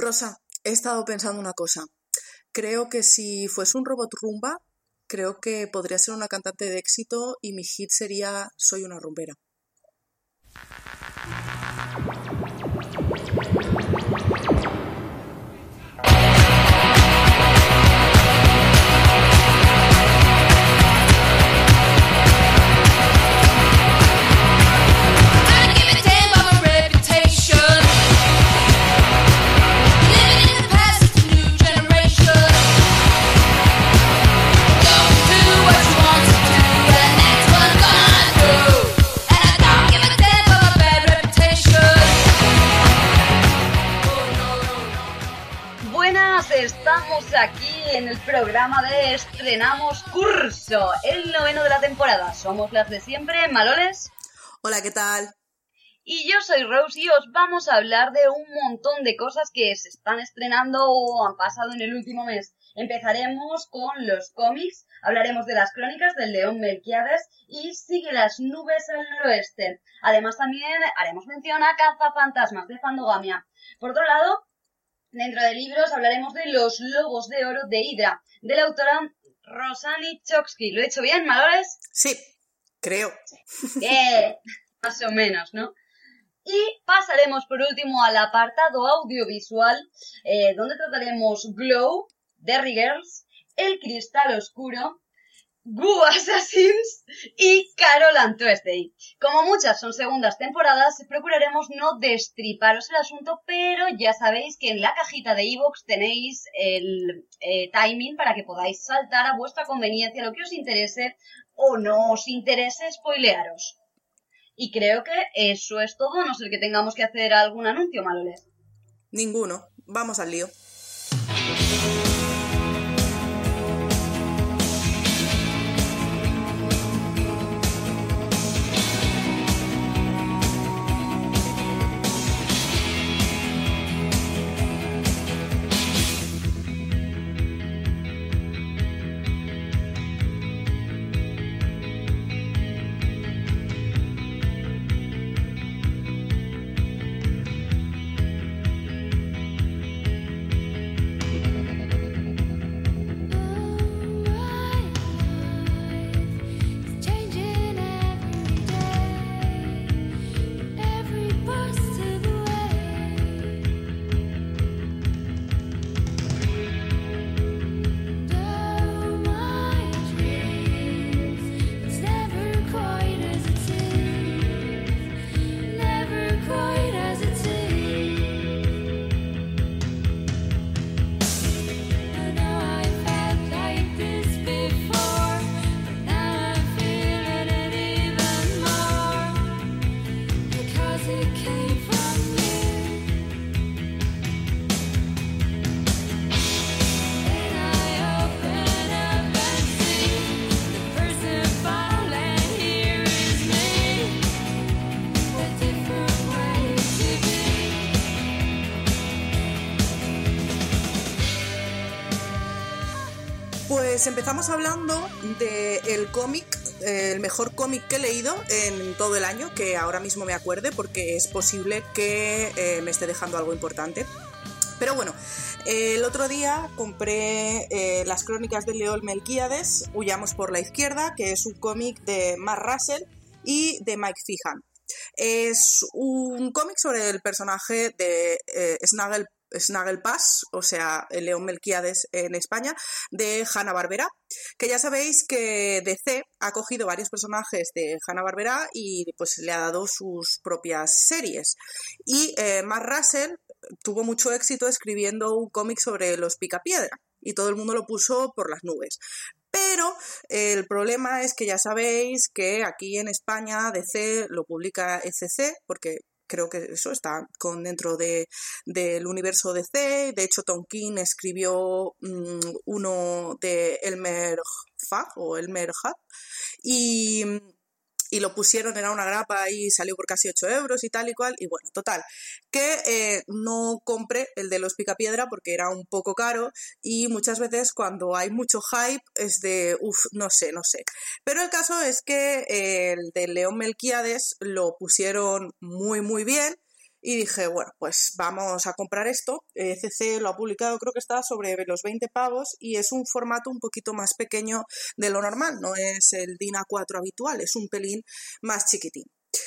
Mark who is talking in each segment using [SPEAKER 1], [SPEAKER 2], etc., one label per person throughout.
[SPEAKER 1] Rosa, he estado pensando una cosa. Creo que si fuese un robot rumba, creo que podría ser una cantante de éxito y mi hit sería Soy una rumbera.
[SPEAKER 2] Estamos aquí en el programa de Estrenamos Curso, el 9º de la temporada. Somos las de siempre, Maloles.
[SPEAKER 1] Hola, ¿qué tal?
[SPEAKER 2] Y yo soy Rose y os vamos a hablar de un montón de cosas que se están estrenando o han pasado en el último mes. Empezaremos con los cómics, hablaremos de las crónicas del León Melquiades y Sigue las nubes al noroeste. Además también haremos mención a Cazafantasmas de Fandogamia. Por otro lado, dentro de libros hablaremos de Los Lobos de Oro de Hydra, de la autora Rosani Chokshi. ¿Lo he hecho bien, Malores?
[SPEAKER 1] Sí, creo.
[SPEAKER 2] Más o menos, ¿no? Y pasaremos por último al apartado audiovisual, donde trataremos Glow, Derry Girls, El Cristal Oscuro, Goo Assassins y Carol and Tuesday. Como muchas son segundas temporadas, procuraremos no destriparos el asunto, pero ya sabéis que en la cajita de iVoox tenéis el timing para que podáis saltar a vuestra conveniencia lo que os interese o no os interese spoilearos. Y creo que eso es todo, no sé que tengamos que hacer algún anuncio, Maloles.
[SPEAKER 1] Ninguno. Vamos al lío. Pues empezamos hablando del cómic, el mejor cómic que he leído en todo el año, que ahora mismo me acuerde porque es posible que me esté dejando algo importante. Pero bueno, el otro día compré las crónicas del León Melquiades, Huyamos por la izquierda, que es un cómic de Mark Russell y de Mike Feehan. Es un cómic sobre el personaje de Snagglepuss, o sea, el León Melquiades en España, de Hanna-Barbera, que ya sabéis que DC ha cogido varios personajes de Hanna-Barbera y pues le ha dado sus propias series. Y Mark Russell tuvo mucho éxito escribiendo un cómic sobre los Picapiedra y todo el mundo lo puso por las nubes. Pero el problema es que ya sabéis que aquí en España DC lo publica ECC, porque creo que eso está dentro del universo DC. De hecho, Tom King escribió uno de Elmer Fudd y lo pusieron, era una grapa y salió por casi 8 euros y tal y cual. Y bueno, total, que no compré el de los Picapiedra porque era un poco caro y muchas veces cuando hay mucho hype es de, no sé. Pero el caso es que el de León Melquiades lo pusieron muy, muy bien Y dije, bueno, pues vamos a comprar esto. CC lo ha publicado, creo que está sobre los 20 pavos y es un formato un poquito más pequeño de lo normal, no es el DIN A4 habitual, es un pelín más chiquitín.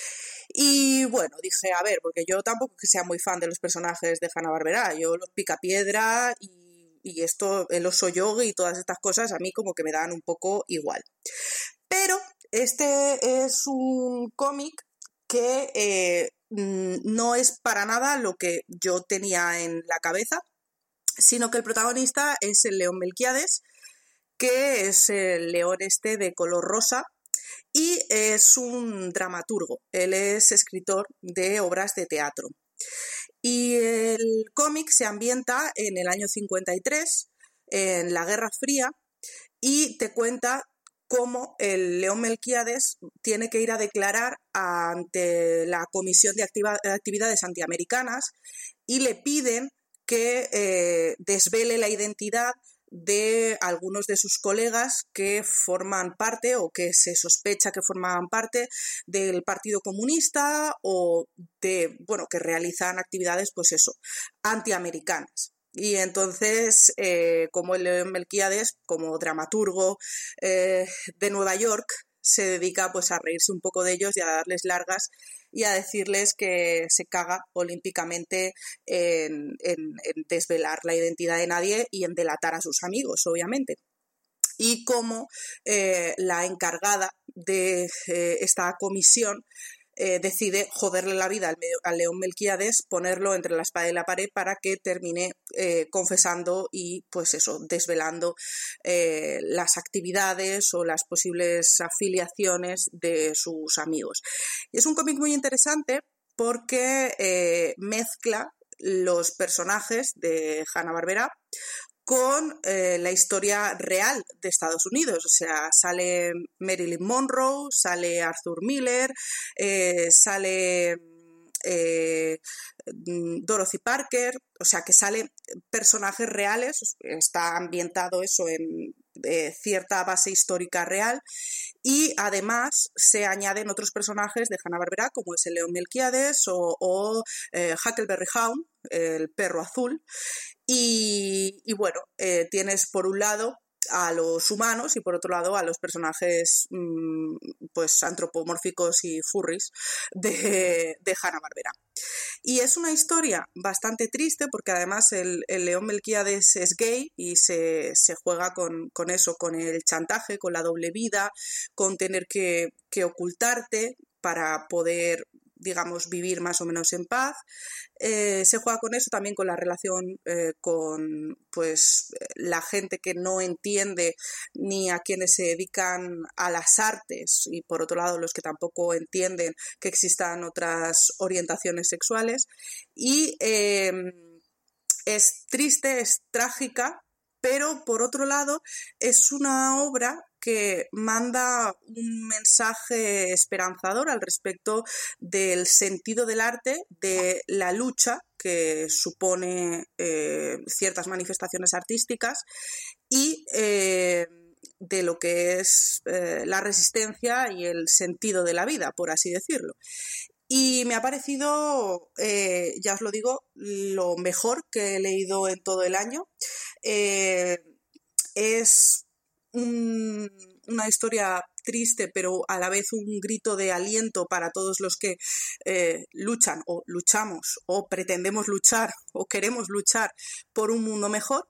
[SPEAKER 1] Y bueno, dije, a ver, porque yo tampoco que sea muy fan de los personajes de Hanna-Barbera, yo los Picapiedra y esto, el Oso Yogi y todas estas cosas a mí como que me dan un poco igual. Pero este es un cómic que no es para nada lo que yo tenía en la cabeza, sino que el protagonista es el león Melquiades, que es el león este de color rosa, y es un dramaturgo. Él es escritor de obras de teatro. Y el cómic se ambienta en el año 53, en la Guerra Fría, y te cuenta cómo el león Melquiades tiene que ir a declarar ante la Comisión de Actividades Antiamericanas y le piden que desvele la identidad de algunos de sus colegas que forman parte o que se sospecha que formaban parte del Partido Comunista o de, bueno, que realizan actividades, pues eso, antiamericanas. Y entonces, como el león Melquiades, como dramaturgo de Nueva York, se dedica pues a reírse un poco de ellos y a darles largas y a decirles que se caga olímpicamente en desvelar la identidad de nadie y en delatar a sus amigos, obviamente. Y como la encargada de esta comisión decide joderle la vida al león Melquiades, ponerlo entre la espada y la pared para que termine confesando y pues eso, desvelando las actividades o las posibles afiliaciones de sus amigos. Y es un cómic muy interesante porque mezcla los personajes de Hanna-Barbera con la historia real de Estados Unidos. O sea, sale Marilyn Monroe, sale Arthur Miller, sale Dorothy Parker, o sea, que salen personajes reales, está ambientado eso en cierta base histórica real, y además se añaden otros personajes de Hanna-Barbera como es el león Melquiades o Huckleberry Hound, el perro azul. Y bueno, tienes por un lado a los humanos y por otro lado a los personajes pues antropomórficos y furries de Hanna-Barbera. Y es una historia bastante triste porque además el león Melquiades es gay y se juega con eso, con el chantaje, con la doble vida, con tener que ocultarte para poder, digamos, vivir más o menos en paz. Se juega con eso, también con la relación con pues la gente que no entiende ni a quienes se dedican a las artes y por otro lado los que tampoco entienden que existan otras orientaciones sexuales. Y es triste, es trágica, pero por otro lado es una obra que manda un mensaje esperanzador al respecto del sentido del arte, de la lucha que supone ciertas manifestaciones artísticas y de lo que es la resistencia y el sentido de la vida, por así decirlo. Y me ha parecido, ya os lo digo, lo mejor que he leído en todo el año. Es una historia triste, pero a la vez un grito de aliento para todos los que luchan o luchamos o pretendemos luchar o queremos luchar por un mundo mejor.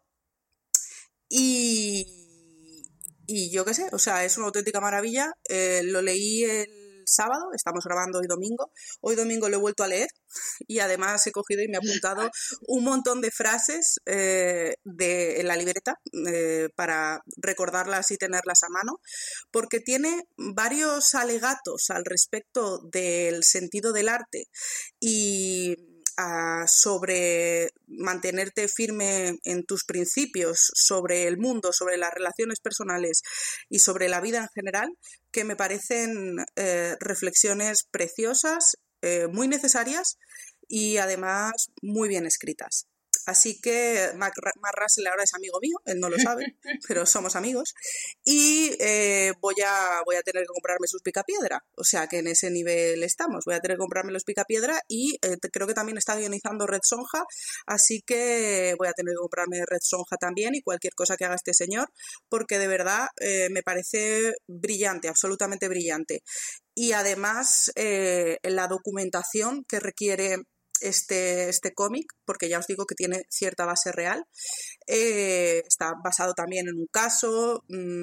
[SPEAKER 1] Y yo qué sé, o sea, es una auténtica maravilla. Lo leí el sábado, estamos grabando hoy domingo lo he vuelto a leer y además he cogido y me he apuntado un montón de frases en la libreta para recordarlas y tenerlas a mano, porque tiene varios alegatos al respecto del sentido del arte y sobre mantenerte firme en tus principios, sobre el mundo, sobre las relaciones personales y sobre la vida en general, que me parecen reflexiones preciosas, muy necesarias y además muy bien escritas. Así que Mark Russell ahora es amigo mío, él no lo sabe, pero somos amigos. Y voy a tener que comprarme sus picapiedra. O sea que en ese nivel estamos. Voy a tener que comprarme los picapiedra y creo que también está guionizando Red Sonja. Así que voy a tener que comprarme Red Sonja también y cualquier cosa que haga este señor, porque de verdad me parece brillante, absolutamente brillante. Y además la documentación que requiere este cómic, porque ya os digo que tiene cierta base real, está basado también en un caso,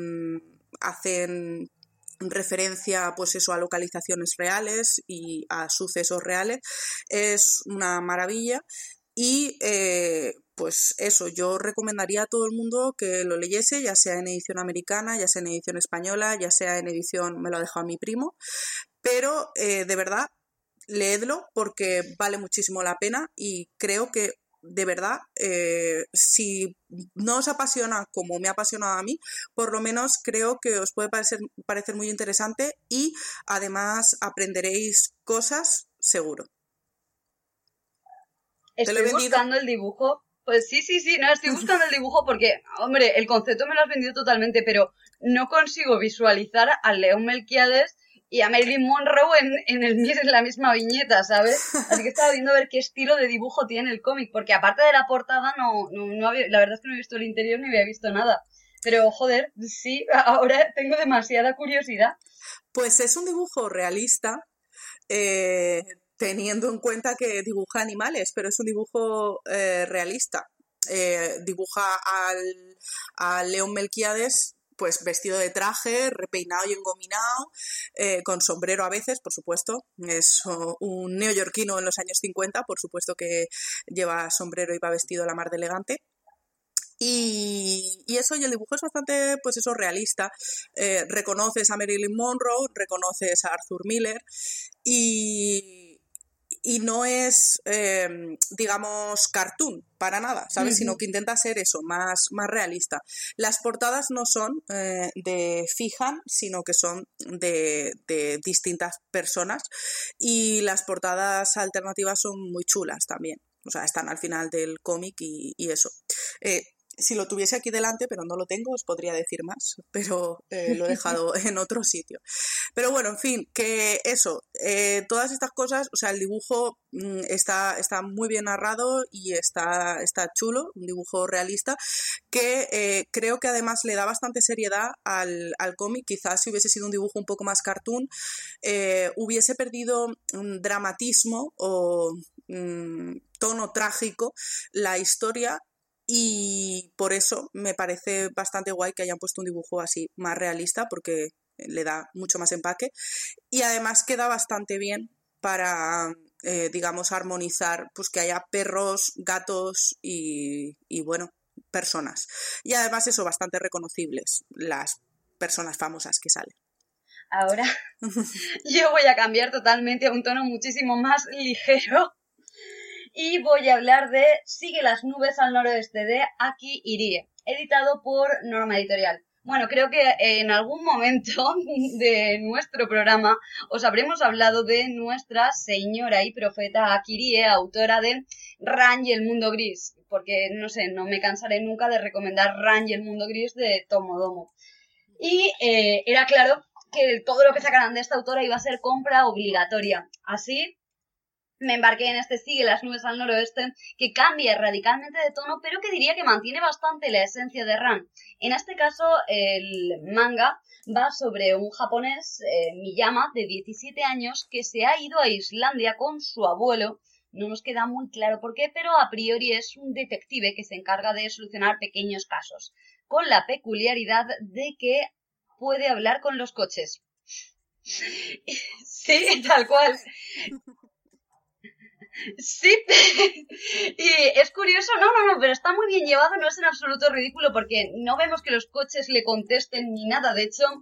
[SPEAKER 1] hacen referencia pues eso a localizaciones reales y a sucesos reales, es una maravilla. Y pues eso, yo recomendaría a todo el mundo que lo leyese, ya sea en edición americana, ya sea en edición española, ya sea en edición, me lo ha dejado mi primo, pero de verdad, leedlo porque vale muchísimo la pena y creo que de verdad, si no os apasiona como me ha apasionado a mí, por lo menos creo que os puede parecer muy interesante y además aprenderéis cosas seguro.
[SPEAKER 2] Estoy buscando el dibujo. Pues sí, no, estoy buscando el dibujo porque, hombre, el concepto me lo has vendido totalmente, pero no consigo visualizar a León Melquiades y a Marilyn Monroe en la misma viñeta, ¿sabes? Así que estaba viendo a ver qué estilo de dibujo tiene el cómic, porque aparte de la portada, no había, la verdad es que no he visto el interior ni había visto nada. Pero, joder, sí, ahora tengo demasiada curiosidad.
[SPEAKER 1] Pues es un dibujo realista, teniendo en cuenta que dibuja animales, pero es un dibujo realista. Dibuja al León Melquiades pues vestido de traje, repeinado y engominado, con sombrero a veces, por supuesto. Es un neoyorquino en los años 50, por supuesto que lleva sombrero y va vestido a la mar de elegante. Y eso, y el dibujo es bastante, pues eso, realista. Reconoces a Marilyn Monroe, reconoces a Arthur Miller y no es, digamos, cartoon para nada, ¿sabes? Sino que intenta ser eso, más realista. Las portadas no son de Fijan, sino que son de distintas personas y las portadas alternativas son muy chulas también. O sea, están al final del cómic y eso. Si lo tuviese aquí delante, pero no lo tengo, os podría decir más, pero lo he dejado en otro sitio. Pero bueno, en fin, que eso, todas estas cosas, o sea, el dibujo está muy bien narrado y está chulo, un dibujo realista, que creo que además le da bastante seriedad al cómic. Quizás si hubiese sido un dibujo un poco más cartoon, hubiese perdido un dramatismo o tono trágico la historia. Y por eso me parece bastante guay que hayan puesto un dibujo así más realista porque le da mucho más empaque y además queda bastante bien para, digamos, armonizar pues que haya perros, gatos y bueno, personas. Y además eso, bastante reconocibles, las personas famosas que salen.
[SPEAKER 2] Ahora yo voy a cambiar totalmente a un tono muchísimo más ligero. Y voy a hablar de Sigue las nubes al noroeste de Aki Irie, editado por Norma Editorial. Bueno, creo que en algún momento de nuestro programa os habremos hablado de nuestra señora y profeta Aki Irie, autora de Ran y el mundo gris, porque, no sé, no me cansaré nunca de recomendar Ran y el mundo gris de Tomodomo. Y era claro que todo lo que sacaran de esta autora iba a ser compra obligatoria. Así me embarqué en este Sigue las nubes al noroeste, que cambia radicalmente de tono, pero que diría que mantiene bastante la esencia de Ran. En este caso, el manga va sobre un japonés, Miyama, de 17 años, que se ha ido a Islandia con su abuelo. No nos queda muy claro por qué, pero a priori es un detective que se encarga de solucionar pequeños casos, con la peculiaridad de que puede hablar con los coches. Sí, tal cual. Sí, y es curioso, no, pero está muy bien llevado, no es en absoluto ridículo porque no vemos que los coches le contesten ni nada, de hecho,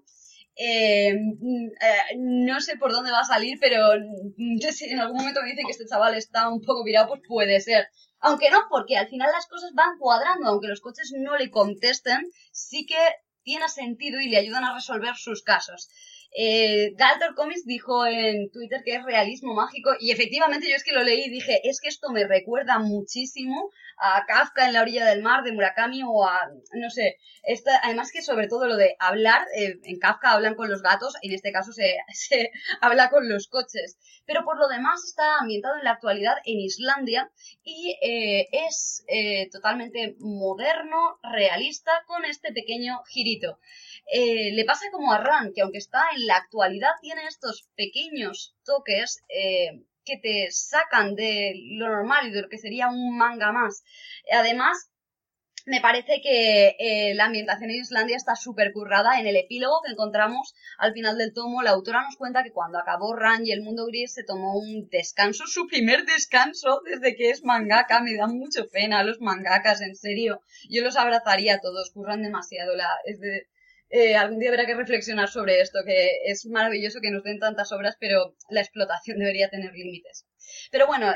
[SPEAKER 2] no sé por dónde va a salir, pero si en algún momento me dicen que este chaval está un poco virado, pues puede ser. Aunque no, porque al final las cosas van cuadrando, aunque los coches no le contesten, sí que tiene sentido y le ayudan a resolver sus casos. Galtor Comics dijo en Twitter que es realismo mágico y efectivamente yo es que lo leí y dije, es que esto me recuerda muchísimo a Kafka en la orilla del mar de Murakami o a, no sé, además que sobre todo lo de hablar, en Kafka hablan con los gatos, en este caso se habla con los coches, pero por lo demás está ambientado en la actualidad en Islandia y es totalmente moderno, realista, con este pequeño girito. Le pasa como a Ran, que aunque está en la actualidad, tiene estos pequeños toques que te sacan de lo normal y de lo que sería un manga más. Además, me parece que la ambientación en Islandia está súper currada. En el epílogo que encontramos al final del tomo, la autora nos cuenta que cuando acabó Ran y el mundo gris se tomó un descanso, su primer descanso desde que es mangaka. Me da mucho pena los mangakas, en serio. Yo los abrazaría a todos, curran demasiado. Algún día habrá que reflexionar sobre esto, que es maravilloso que nos den tantas obras, pero la explotación debería tener límites. Pero bueno,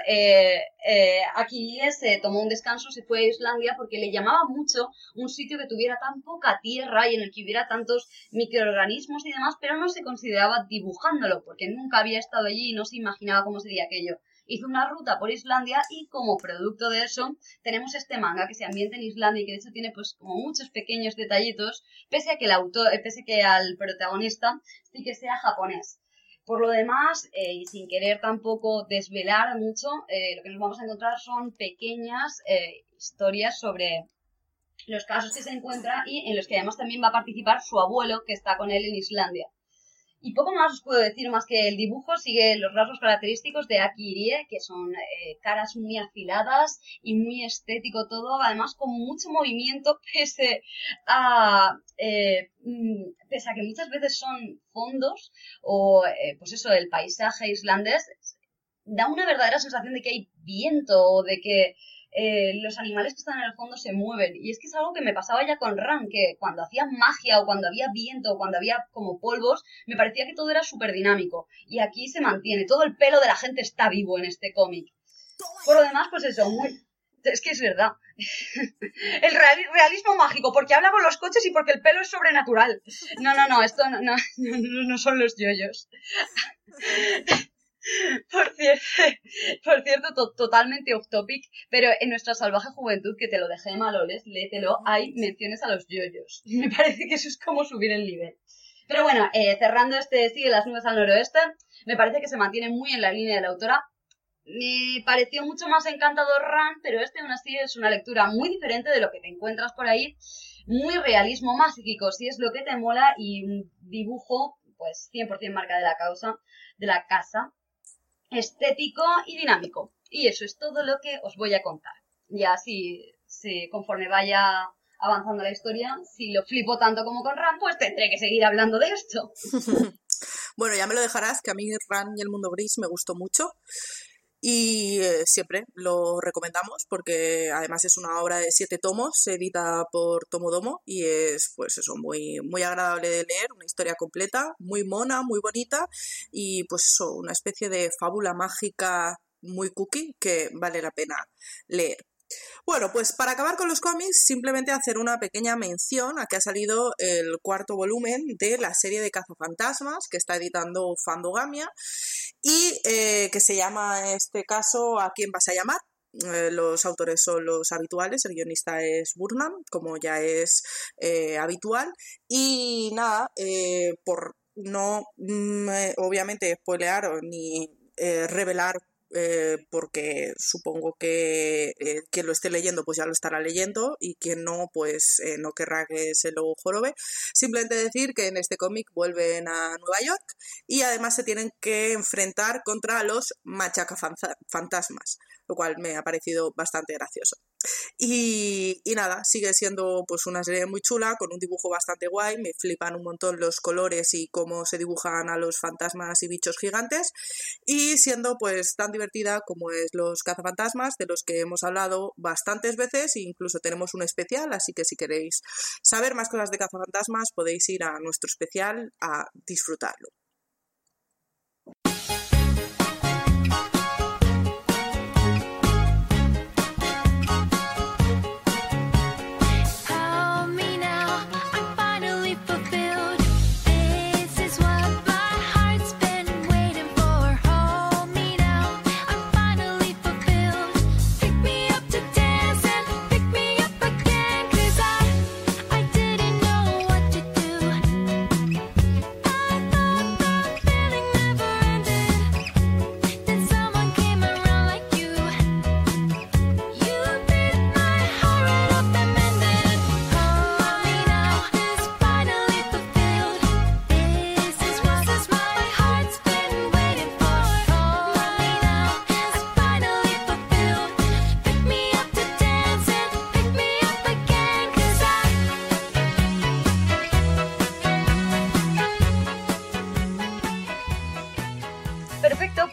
[SPEAKER 2] aquí se tomó un descanso, se fue a Islandia porque le llamaba mucho un sitio que tuviera tan poca tierra y en el que hubiera tantos microorganismos y demás, pero no se consideraba dibujándolo porque nunca había estado allí y no se imaginaba cómo sería aquello. Hizo una ruta por Islandia y como producto de eso tenemos este manga que se ambienta en Islandia y que de hecho tiene pues como muchos pequeños detallitos, pese a que al protagonista sí que sea japonés. Por lo demás, y sin querer tampoco desvelar mucho, lo que nos vamos a encontrar son pequeñas historias sobre los casos que se encuentra y en los que además también va a participar su abuelo que está con él en Islandia. Y poco más os puedo decir, más que el dibujo sigue los rasgos característicos de Aki Irie, que son caras muy afiladas y muy estético todo, además con mucho movimiento, pese a que muchas veces son fondos o pues eso, el paisaje islandés, da una verdadera sensación de que hay viento o de que los animales que están en el fondo se mueven. Y es que es algo que me pasaba ya con Ran, que cuando hacía magia o cuando había viento o cuando había como polvos, me parecía que todo era súper dinámico. Y aquí se mantiene. Todo el pelo de la gente está vivo en este cómic. Por lo demás, pues eso, es que es verdad. El realismo mágico, porque habla con los coches y porque el pelo es sobrenatural. No, esto no son los yoyos. Por cierto, totalmente off topic, pero en nuestra salvaje juventud, que te lo dejé maloles, léetelo, hay menciones a los yoyos. Me parece que eso es como subir el nivel. Pero bueno, cerrando sigue las nubes al noroeste, me parece que se mantiene muy en la línea de la autora. Me pareció mucho más encantador Ran, pero aún así es una lectura muy diferente de lo que te encuentras por ahí. Muy realismo mágico, si es lo que te mola, y un dibujo, pues 100% marca de la casa. Estético y dinámico. Y eso es todo lo que os voy a contar. Ya si conforme vaya avanzando la historia, si lo flipo tanto como con Ran, pues tendré que seguir hablando de esto.
[SPEAKER 1] Bueno, ya me lo dejarás, que a mí Ran y el mundo gris me gustó mucho. Y siempre lo recomendamos porque además es una obra de 7 tomos, se edita por Tomodomo y es pues eso, muy, muy agradable de leer, una historia completa, muy mona, muy bonita y pues eso, una especie de fábula mágica muy cookie que vale la pena leer. Bueno, pues para acabar con los cómics, simplemente hacer una pequeña mención a que ha salido el 4º volumen de la serie de Cazafantasmas que está editando Fandogamia y que se llama en este caso ¿A quién vas a llamar? Los autores son los habituales, el guionista es Burnham, como ya es habitual, y nada, por no obviamente spoilear ni revelar, porque supongo que quien lo esté leyendo pues ya lo estará leyendo y quien no pues no querrá que se lo jorobe. Simplemente decir que en este cómic vuelven a Nueva York y además se tienen que enfrentar contra los machacafantasmas, lo cual me ha parecido bastante gracioso. Y nada, sigue siendo pues una serie muy chula, con un dibujo bastante guay, me flipan un montón los colores y cómo se dibujan a los fantasmas y bichos gigantes, y siendo pues tan divertida como es los cazafantasmas, de los que hemos hablado bastantes veces e incluso tenemos un especial, así que si queréis saber más cosas de cazafantasmas podéis ir a nuestro especial a disfrutarlo.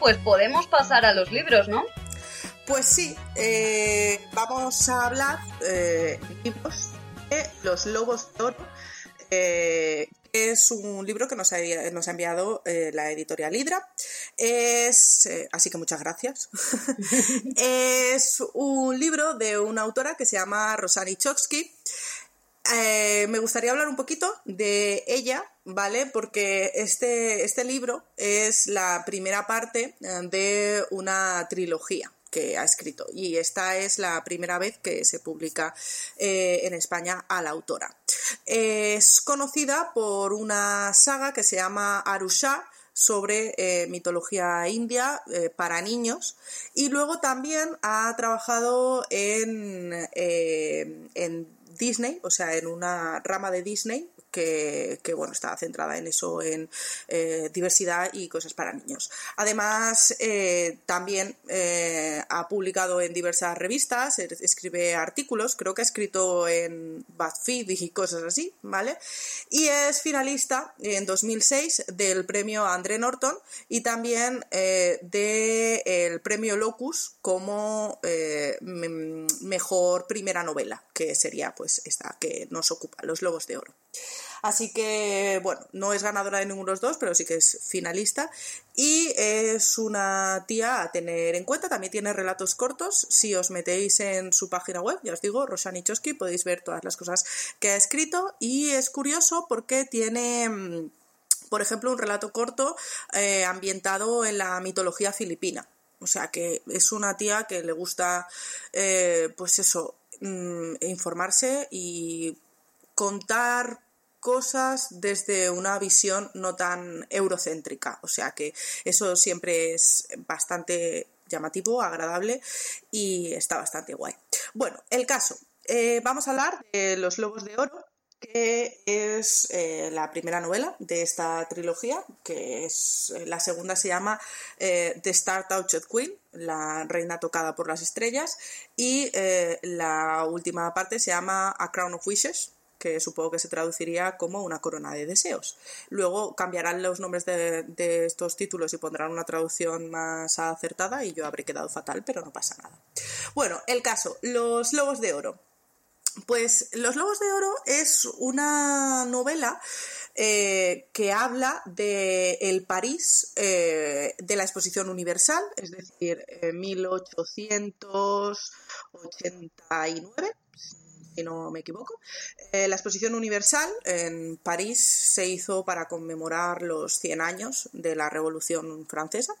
[SPEAKER 2] pues podemos pasar a los libros, ¿no?
[SPEAKER 1] Pues sí, vamos a hablar libros de Los Lobos de Oro. Es un libro que nos ha enviado la editorial Hydra. Así que muchas gracias. Es un libro de una autora que se llama Roxana Iczkowski. Me gustaría hablar un poquito de ella, ¿vale? Porque este libro es la primera parte de una trilogía que ha escrito, y esta es la primera vez que se publica en España a la autora. Es conocida por una saga que se llama Arusha, sobre mitología india para niños, y luego también ha trabajado en Disney, o sea, en una rama de Disney que bueno, está centrada en eso, en diversidad y cosas para niños. Además, también ha publicado en diversas revistas, escribe artículos, creo que ha escrito en BuzzFeed y cosas así, ¿vale? Y es finalista en 2006 del premio André Norton y también del premio Locus como mejor primera novela, que sería pues esta que nos ocupa, Los Lobos de Oro. Así que, bueno, no es ganadora de ninguno de los dos, pero sí que es finalista y es una tía a tener en cuenta. También tiene relatos cortos. Si os metéis en su página web, ya os digo, Roxana Iczkowski, podéis ver todas las cosas que ha escrito, y es curioso porque tiene, por ejemplo, un relato corto ambientado en la mitología filipina. O sea que es una tía que le gusta, pues eso, informarse y contar cosas desde una visión no tan eurocéntrica, o sea que eso siempre es bastante llamativo, agradable y está bastante guay. Bueno, el caso, vamos a hablar de Los Lobos de Oro, que es la primera novela de esta trilogía, que es la segunda se llama The Star-Touched Queen, la reina tocada por las estrellas, y la última parte se llama A Crown of Wishes, que supongo que se traduciría como Una corona de deseos. Luego cambiarán los nombres de estos títulos y pondrán una traducción más acertada y yo habré quedado fatal, pero no pasa nada. Bueno, el caso, Los Lobos de Oro. Pues Los Lobos de Oro es una novela que habla del París de la Exposición Universal, es decir, 1889, si no me equivoco. La Exposición Universal en París se hizo para conmemorar los 100 años de la Revolución Francesa.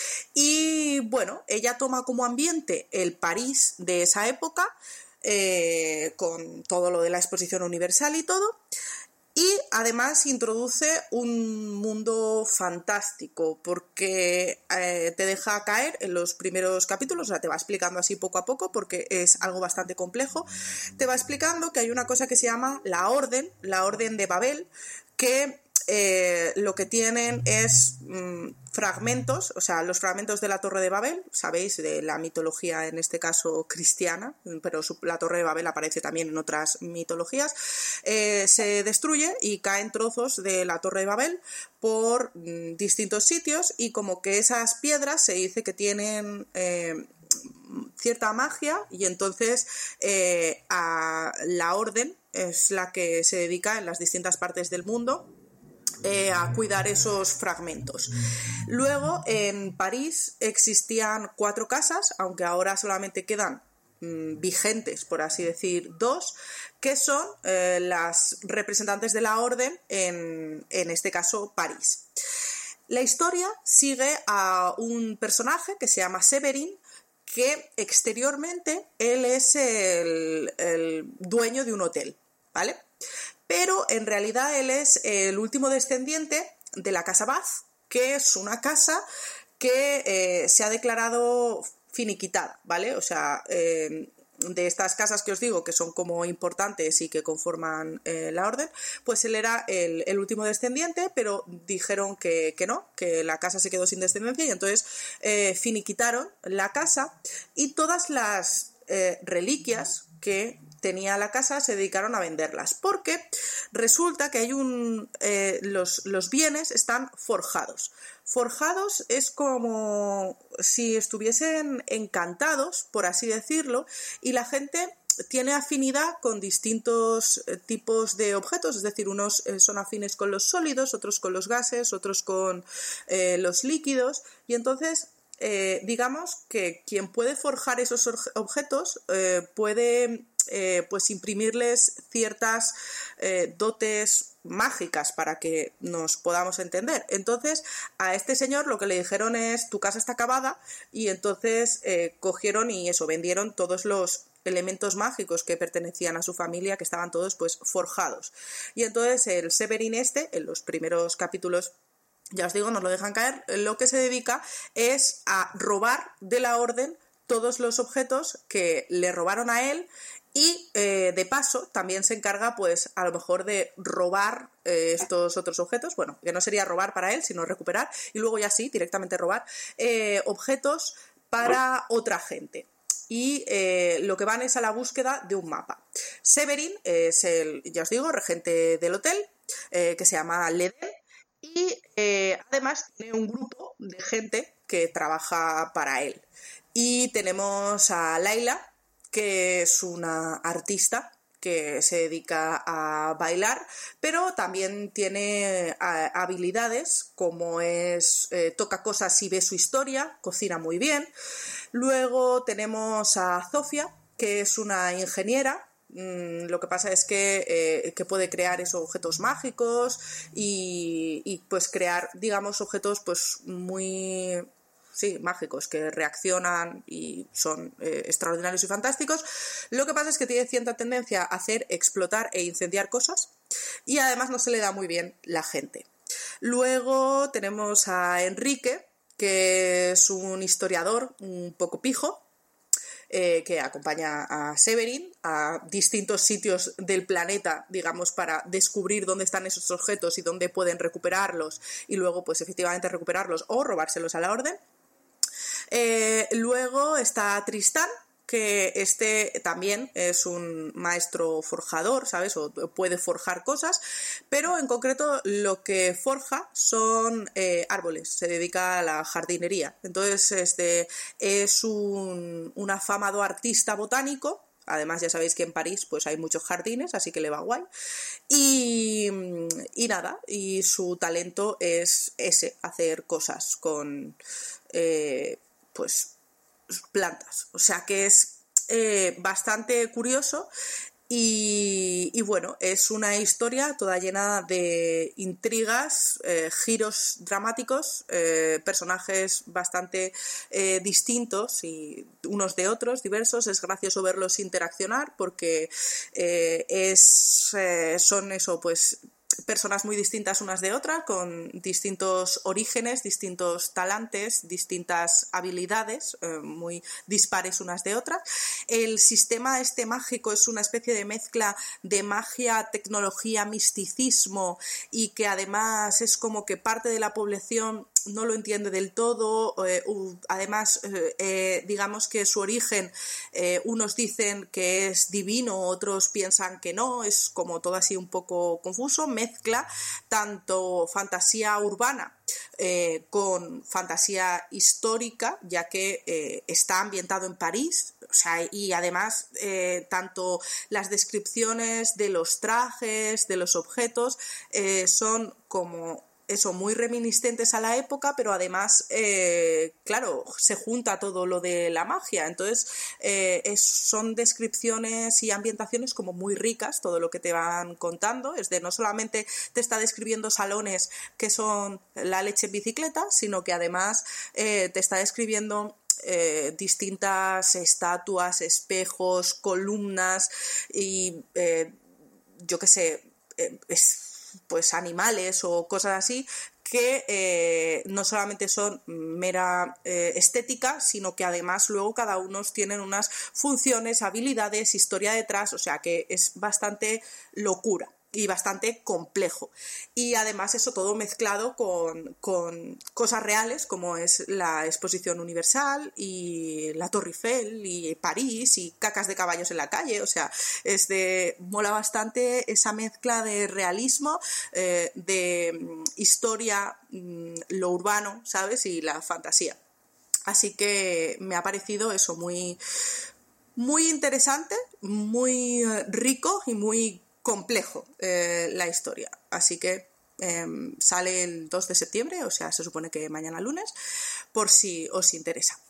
[SPEAKER 1] Y bueno, ella toma como ambiente el París de esa época, con todo lo de la Exposición Universal y todo. Y además introduce un mundo fantástico porque te deja caer en los primeros capítulos, o sea, te va explicando así poco a poco porque es algo bastante complejo. Te va explicando que hay una cosa que se llama la Orden de Babel, que lo que tienen es fragmentos, o sea, los fragmentos de la Torre de Babel, sabéis, de la mitología en este caso cristiana, pero la Torre de Babel aparece también en otras mitologías, se destruye y caen trozos de la Torre de Babel por distintos sitios, y como que esas piedras se dice que tienen cierta magia, y entonces a la Orden es la que se dedica en las distintas partes del mundo a cuidar esos fragmentos. Luego en París existían 4 casas, aunque ahora solamente quedan vigentes, por así decir, 2, que son las representantes de la Orden en este caso París. La historia sigue a un personaje que se llama Severin, que exteriormente él es el dueño de un hotel, ¿vale? Pero en realidad él es el último descendiente de la Casa Bath, que es una casa que se ha declarado finiquitada, ¿vale? O sea, de estas casas que os digo que son como importantes y que conforman la orden, pues él era el último descendiente, pero dijeron que no, que la casa se quedó sin descendencia, y entonces finiquitaron la casa, y todas las reliquias que tenía la casa se dedicaron a venderlas, porque Resulta que hay los bienes están forjados. Forjados es como si estuviesen encantados, por así decirlo, y la gente tiene afinidad con distintos tipos de objetos, es decir, unos son afines con los sólidos, otros con los gases, otros con los líquidos, y entonces digamos que quien puede forjar esos objetos puede pues imprimirles ciertas dotes mágicas para que nos podamos entender. Entonces a este señor lo que le dijeron es: tu casa está acabada, y entonces cogieron y vendieron todos los elementos mágicos que pertenecían a su familia, que estaban todos pues forjados. Y entonces el Severin en los primeros capítulos, ya os digo, nos lo dejan caer, lo que se dedica es a robar de la orden todos los objetos que le robaron a él, y de paso también se encarga pues a lo mejor de robar estos otros objetos, bueno, que no sería robar para él, sino recuperar, y luego ya sí, directamente robar objetos para otra gente. Y lo que van es a la búsqueda de un mapa. Severin es ya os digo, regente del hotel, que se llama Leden, y además tiene un grupo de gente que trabaja para él. Y tenemos a Layla, que es una artista que se dedica a bailar, pero también tiene habilidades como es toca cosas y ve su historia, cocina muy bien. Luego tenemos a Zofia, que es una ingeniera. Lo que pasa es que puede crear esos objetos mágicos y pues crear, digamos, objetos pues muy... sí, mágicos, que reaccionan y son extraordinarios y fantásticos. Lo que pasa es que tiene cierta tendencia a hacer explotar e incendiar cosas, y además no se le da muy bien la gente. Luego tenemos a Enrique, que es un historiador un poco pijo, que acompaña a Severin a distintos sitios del planeta, digamos, para descubrir dónde están esos objetos y dónde pueden recuperarlos, y luego pues efectivamente recuperarlos o robárselos a la orden. Luego está Tristán, que este también es un maestro forjador, ¿sabes? O puede forjar cosas, pero en concreto lo que forja son árboles, se dedica a la jardinería. Entonces es un afamado artista botánico. Además, ya sabéis que en París pues hay muchos jardines, así que le va guay. Y nada, y su talento es hacer cosas con pues plantas. O sea que es bastante curioso. Y bueno, es una historia toda llena de intrigas, giros dramáticos, personajes bastante distintos y unos de otros, diversos. Es gracioso verlos interaccionar porque son eso, pues personas muy distintas unas de otras, con distintos orígenes, distintos talantes, distintas habilidades, muy dispares unas de otras. El sistema mágico es una especie de mezcla de magia, tecnología, misticismo, y que además es como que parte de la población no lo entiende del todo. Además, digamos que su origen, unos dicen que es divino, otros piensan que no, es como todo así un poco confuso. Mezcla tanto fantasía urbana con fantasía histórica, ya que está ambientado en París, o sea, y además tanto las descripciones de los trajes, de los objetos, son como eso, muy reminiscentes a la época, pero además, claro, se junta todo lo de la magia. Entonces, son descripciones y ambientaciones como muy ricas, todo lo que te van contando. No solamente te está describiendo salones que son la leche en bicicleta, sino que además te está describiendo distintas estatuas, espejos, columnas y yo qué sé, pues animales o cosas así que no solamente son mera estética, sino que además luego cada uno tienen unas funciones, habilidades, historia detrás, o sea que es bastante locura. y bastante complejo. Y además eso todo mezclado con cosas reales como es la Exposición Universal y la Torre Eiffel y París y cacas de caballos en la calle. O sea, mola bastante esa mezcla de realismo, de historia, lo urbano, ¿sabes? Y la fantasía. Así que me ha parecido eso muy, muy interesante, muy rico y muy complejo la historia. Así que sale el 2 de septiembre, o sea, se supone que mañana lunes, por si os interesa.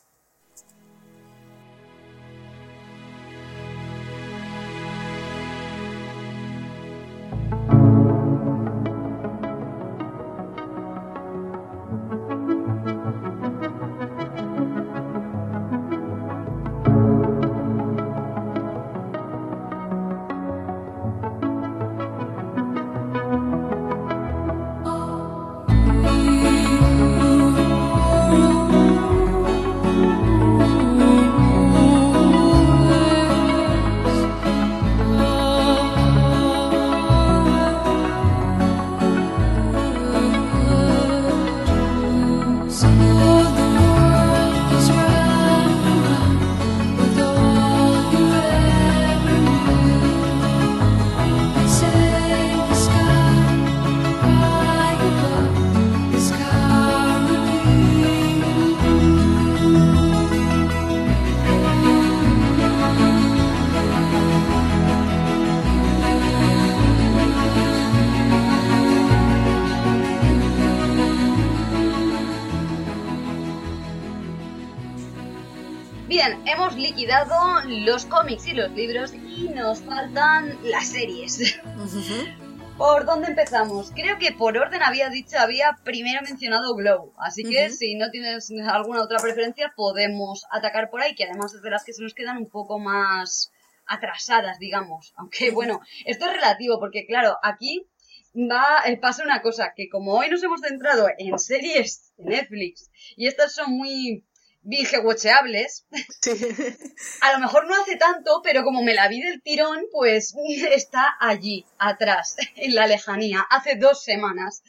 [SPEAKER 2] Bien, hemos liquidado los cómics y los libros y nos faltan las series. ¿Por dónde empezamos? Creo que por orden había primero mencionado Glow, así que si no tienes alguna otra preferencia podemos atacar por ahí, que además es de las que se nos quedan un poco más atrasadas, digamos. Aunque bueno, esto es relativo porque claro, aquí pasa una cosa, que como hoy nos hemos centrado en series de Netflix y estas son muy binge-watcheables,
[SPEAKER 1] Sí.
[SPEAKER 2] a lo mejor no hace tanto, pero como me la vi del tirón, pues está allí, atrás, en la lejanía, hace 2 semanas.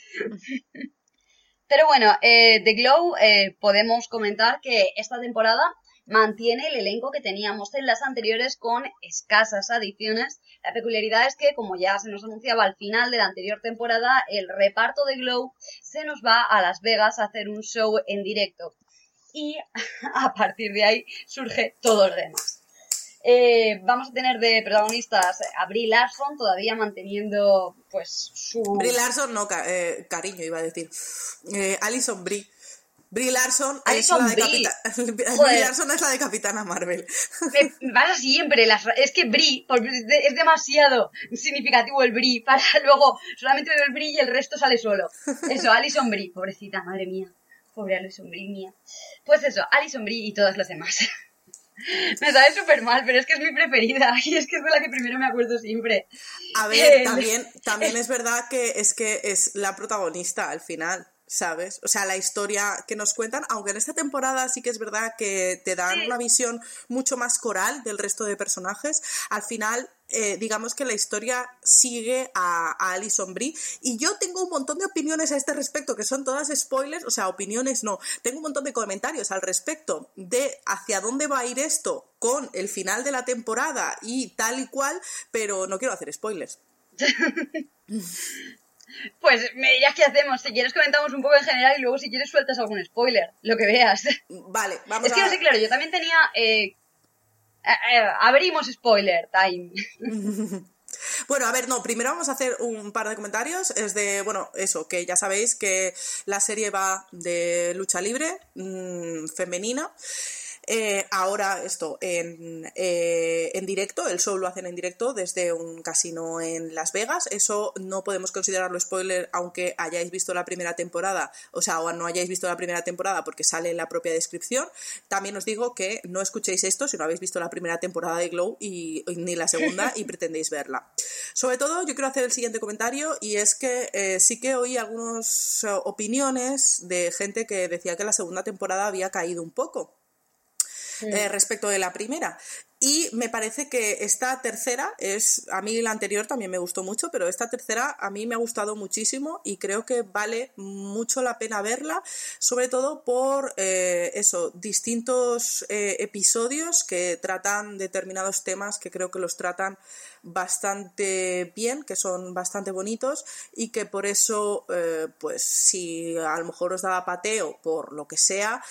[SPEAKER 2] Pero bueno, The Glow podemos comentar que esta temporada mantiene el elenco que teníamos en las anteriores con escasas adiciones. La peculiaridad es que, como ya se nos anunciaba al final de la anterior temporada, el reparto de Glow se nos va a Las Vegas a hacer un show en directo. Y a partir de ahí surge todo lo demás. Vamos a tener de protagonistas a Brie Larson, todavía manteniendo pues su...
[SPEAKER 1] Brie Larson, no, cariño iba a decir. Alison Brie. Brie Larson es la de Brie Larson es la de Capitana Marvel.
[SPEAKER 2] Me pasa siempre, es que Brie, es demasiado significativo el Brie, para luego solamente ver el Brie y el resto sale solo. Eso, Alison Brie, pobrecita, madre mía. Pobre Alison Brie mía. Pues eso, Alison Brie y todos los demás. Me sabe súper mal, pero es que es mi preferida y es que es de la que primero me acuerdo siempre.
[SPEAKER 1] A ver, también es verdad que es la protagonista al final, ¿sabes? O sea, la historia que nos cuentan, aunque en esta temporada sí que es verdad que te dan una visión mucho más coral del resto de personajes, al final digamos que la historia sigue a Alison Brie y yo tengo un montón de opiniones a este respecto que son todas spoilers, o sea, opiniones no, tengo un montón de comentarios al respecto de hacia dónde va a ir esto con el final de la temporada y tal y cual, pero no quiero hacer spoilers.
[SPEAKER 2] Pues me dirás qué hacemos. Si quieres comentamos un poco en general y luego si quieres sueltas algún spoiler, lo que veas.
[SPEAKER 1] Vale, vamos
[SPEAKER 2] Es que no sé, claro, yo también tenía... abrimos spoiler time.
[SPEAKER 1] Bueno, a ver, no, primero vamos a hacer un par de comentarios. Es de, bueno, eso, que ya sabéis que la serie va de lucha libre femenina. Ahora esto en directo, el show lo hacen en directo desde un casino en Las Vegas. Eso no podemos considerarlo spoiler aunque hayáis visto la primera temporada, o sea, o no hayáis visto la primera temporada porque sale en la propia descripción. También os digo que no escuchéis esto si no habéis visto la primera temporada de Glow ni la segunda y pretendéis verla. Sobre todo yo quiero hacer el siguiente comentario y es que sí que oí algunas opiniones de gente que decía que la segunda temporada había caído un poco respecto de la primera. Y me parece que esta tercera a mí la anterior también me gustó mucho, pero esta tercera a mí me ha gustado muchísimo y creo que vale mucho la pena verla, sobre todo por distintos episodios que tratan determinados temas que creo que los tratan bastante bien, que son bastante bonitos y que por eso, pues si a lo mejor os da pateo por lo que sea,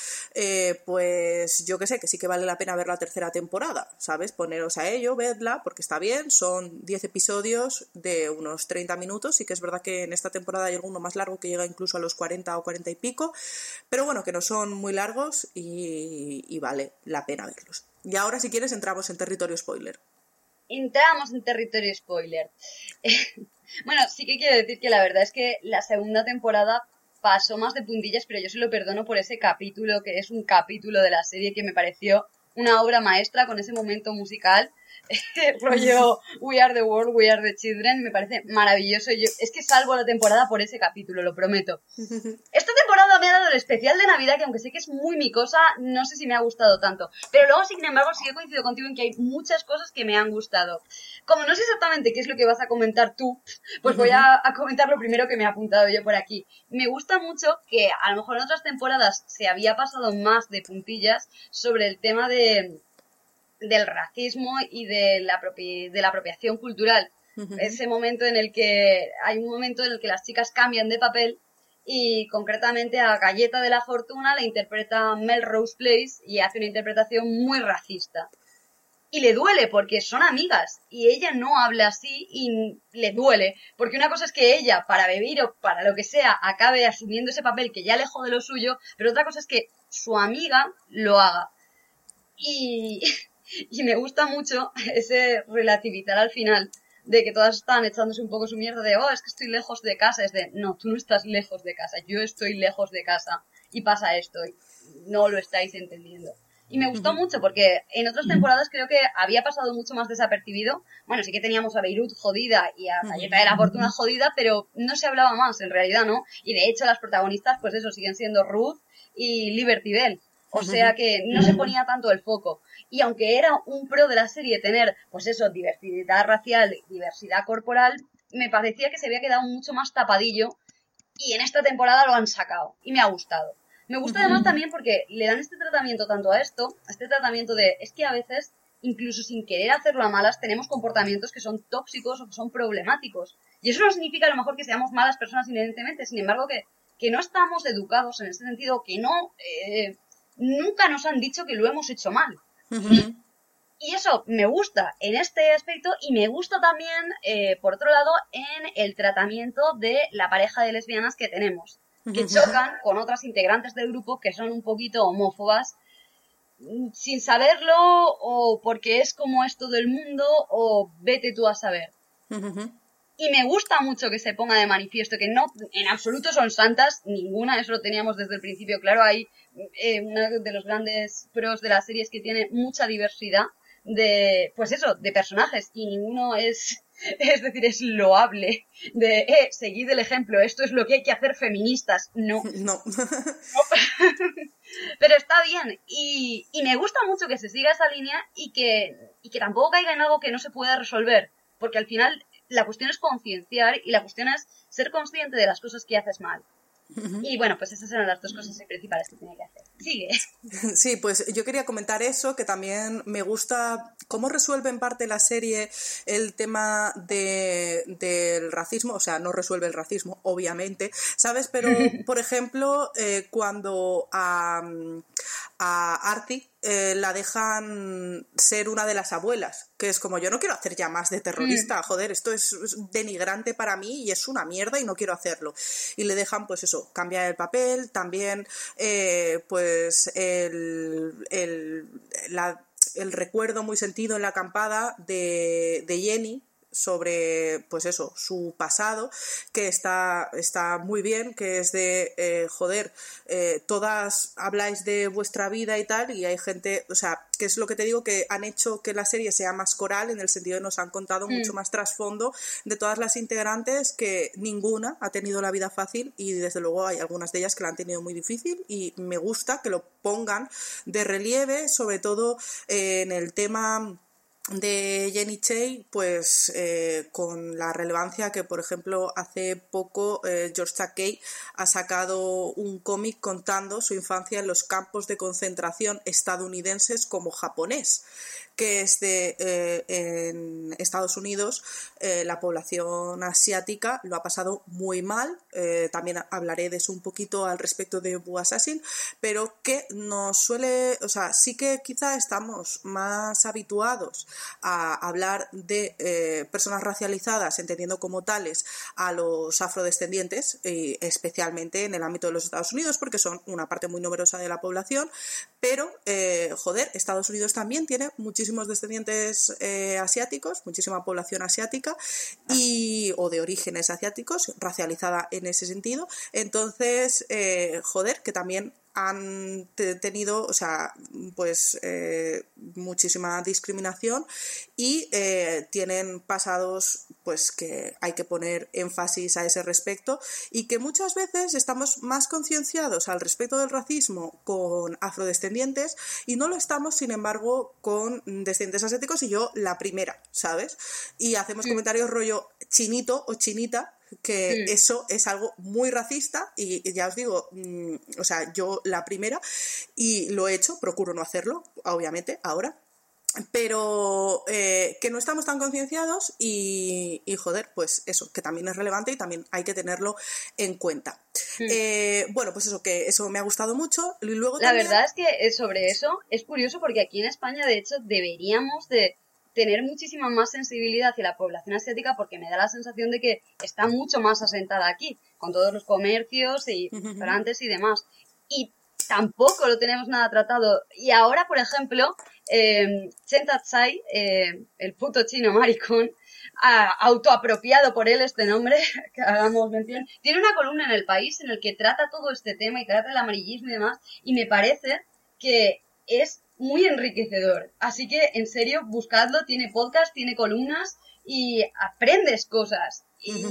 [SPEAKER 1] pues yo que sé, que sí que vale la pena ver la tercera temporada, ¿sabes? Poneros a ello, vedla, porque está bien, son 10 episodios de unos 30 minutos, y que es verdad que en esta temporada hay alguno más largo que llega incluso a los 40 o 40 y pico, pero bueno, que no son muy largos y vale la pena verlos. Y ahora, si quieres, entramos en territorio spoiler.
[SPEAKER 2] Entramos en territorio spoiler. Bueno, sí que quiero decir que la verdad es que la segunda temporada pasó más de puntillas, pero yo se lo perdono por ese capítulo, que es un capítulo de la serie que me pareció una obra maestra, con ese momento musical, rollo We Are the World, We Are the Children, me parece maravilloso. Es que salvo la temporada por ese capítulo, lo prometo. Esta temporada me ha dado el especial de Navidad, que aunque sé que es muy mi cosa, no sé si me ha gustado tanto. Pero luego, sin embargo, sí que coincido contigo en que hay muchas cosas que me han gustado. Como no sé exactamente qué es lo que vas a comentar tú, pues voy a comentar lo primero que me he apuntado yo por aquí. Me gusta mucho que a lo mejor en otras temporadas se había pasado más de puntillas sobre el tema del racismo y de la apropiación cultural. Ese momento en el que hay un momento en el que las chicas cambian de papel y concretamente a Galleta de la Fortuna la interpreta Melrose Place y hace una interpretación muy racista. Y le duele porque son amigas y ella no habla así y le duele. Porque una cosa es que ella, para beber o para lo que sea, acabe asumiendo ese papel que ya lejos de lo suyo, pero otra cosa es que su amiga lo haga. Y me gusta mucho ese relativizar al final de que todas están echándose un poco su mierda de es que estoy lejos de casa. Es de, no, tú no estás lejos de casa, yo estoy lejos de casa y pasa esto y no lo estáis entendiendo. Y me gustó mucho porque en otras temporadas creo que había pasado mucho más desapercibido. Bueno, sí que teníamos a Beirut jodida y a Galleta de la Fortuna jodida, pero no se hablaba más en realidad, ¿no? Y de hecho las protagonistas, pues eso, siguen siendo Ruth y Liberty Bell. O sea que no se ponía tanto el foco. Y aunque era un pro de la serie tener, pues eso, diversidad racial, diversidad corporal, me parecía que se había quedado mucho más tapadillo y en esta temporada lo han sacado. Y me ha gustado. Me gusta además también porque le dan este tratamiento tanto a esto, este tratamiento de, es que a veces, incluso sin querer hacerlo a malas, tenemos comportamientos que son tóxicos o que son problemáticos. Y eso no significa a lo mejor que seamos malas personas inherentemente, sin embargo que no estamos educados en ese sentido, que no... nunca nos han dicho que lo hemos hecho mal. Y eso me gusta en este aspecto y me gusta también, por otro lado, en el tratamiento de la pareja de lesbianas que tenemos, que chocan con otras integrantes del grupo que son un poquito homófobas, sin saberlo, o porque es como es todo el mundo, o vete tú a saber. Y me gusta mucho que se ponga de manifiesto que no, en absoluto son santas, ninguna, eso lo teníamos desde el principio claro. Hay uno de los grandes pros de la serie es que tiene mucha diversidad de, pues eso, de personajes, y ninguno es decir, es loable, de, seguid el ejemplo, esto es lo que hay que hacer feministas, no.
[SPEAKER 1] No.
[SPEAKER 2] Pero está bien, y me gusta mucho que se siga esa línea y que tampoco caiga en algo que no se pueda resolver, porque al final la cuestión es concienciar y la cuestión es ser consciente de las cosas que haces mal. Y bueno, pues esas eran las dos cosas principales que tenía que hacer. Sigue.
[SPEAKER 1] Sí, pues yo quería comentar eso, que también me gusta cómo resuelve en parte la serie el tema del racismo. O sea, no resuelve el racismo, obviamente, ¿sabes? Pero, por ejemplo, cuando a Artie la dejan ser una de las abuelas, que es como, yo no quiero hacer ya más de terrorista, joder, esto es denigrante para mí y es una mierda y no quiero hacerlo. Y le dejan, pues eso, cambiar el papel, también pues el recuerdo muy sentido en la acampada de Jenny, sobre, pues eso, su pasado, que está muy bien, que es de, todas habláis de vuestra vida y tal, y hay gente, o sea, que es lo que te digo, que han hecho que la serie sea más coral, en el sentido de nos han contado mucho más trasfondo de todas las integrantes, que ninguna ha tenido la vida fácil, y desde luego hay algunas de ellas que la han tenido muy difícil, y me gusta que lo pongan de relieve, sobre todo en el tema de Jenny Chey, pues con la relevancia que, por ejemplo, hace poco George Takei ha sacado un cómic contando su infancia en los campos de concentración estadounidenses como japonés, que es en Estados Unidos la población asiática lo ha pasado muy mal. También hablaré de eso un poquito al respecto de Boo Assassin, pero que nos suele, o sea, sí que quizá estamos más habituados a hablar de personas racializadas, entendiendo como tales a los afrodescendientes, especialmente en el ámbito de los Estados Unidos, porque son una parte muy numerosa de la población, pero, Estados Unidos también tiene muchísimos descendientes asiáticos, muchísima población asiática o de orígenes asiáticos, racializada en ese sentido. Entonces, que también han tenido, o sea, pues muchísima discriminación y tienen pasados, pues que hay que poner énfasis a ese respecto, y que muchas veces estamos más concienciados al respecto del racismo con afrodescendientes y no lo estamos, sin embargo, con descendientes asiáticos, y yo la primera, ¿sabes? Y hacemos comentarios rollo chinito o chinita, que eso es algo muy racista, y ya os digo, o sea, yo la primera, y lo he hecho, procuro no hacerlo, obviamente, ahora, pero que no estamos tan concienciados y pues eso, que también es relevante y también hay que tenerlo en cuenta. Bueno, pues eso, que eso me ha gustado mucho. Y luego
[SPEAKER 2] la
[SPEAKER 1] también...
[SPEAKER 2] verdad es que sobre eso es curioso, porque aquí en España, de hecho, deberíamos de tener muchísima más sensibilidad hacia la población asiática, porque me da la sensación de que está mucho más asentada aquí, con todos los comercios y restaurantes y demás. Y tampoco lo tenemos nada tratado. Y ahora, por ejemplo, Chen Tatsai, el puto chino maricón, autoapropiado por él este nombre, que hagamos mención, tiene una columna en El País en el que trata todo este tema y trata el amarillismo y demás, y me parece que es muy enriquecedor. Así que, en serio, buscadlo, tiene podcast, tiene columnas y aprendes cosas.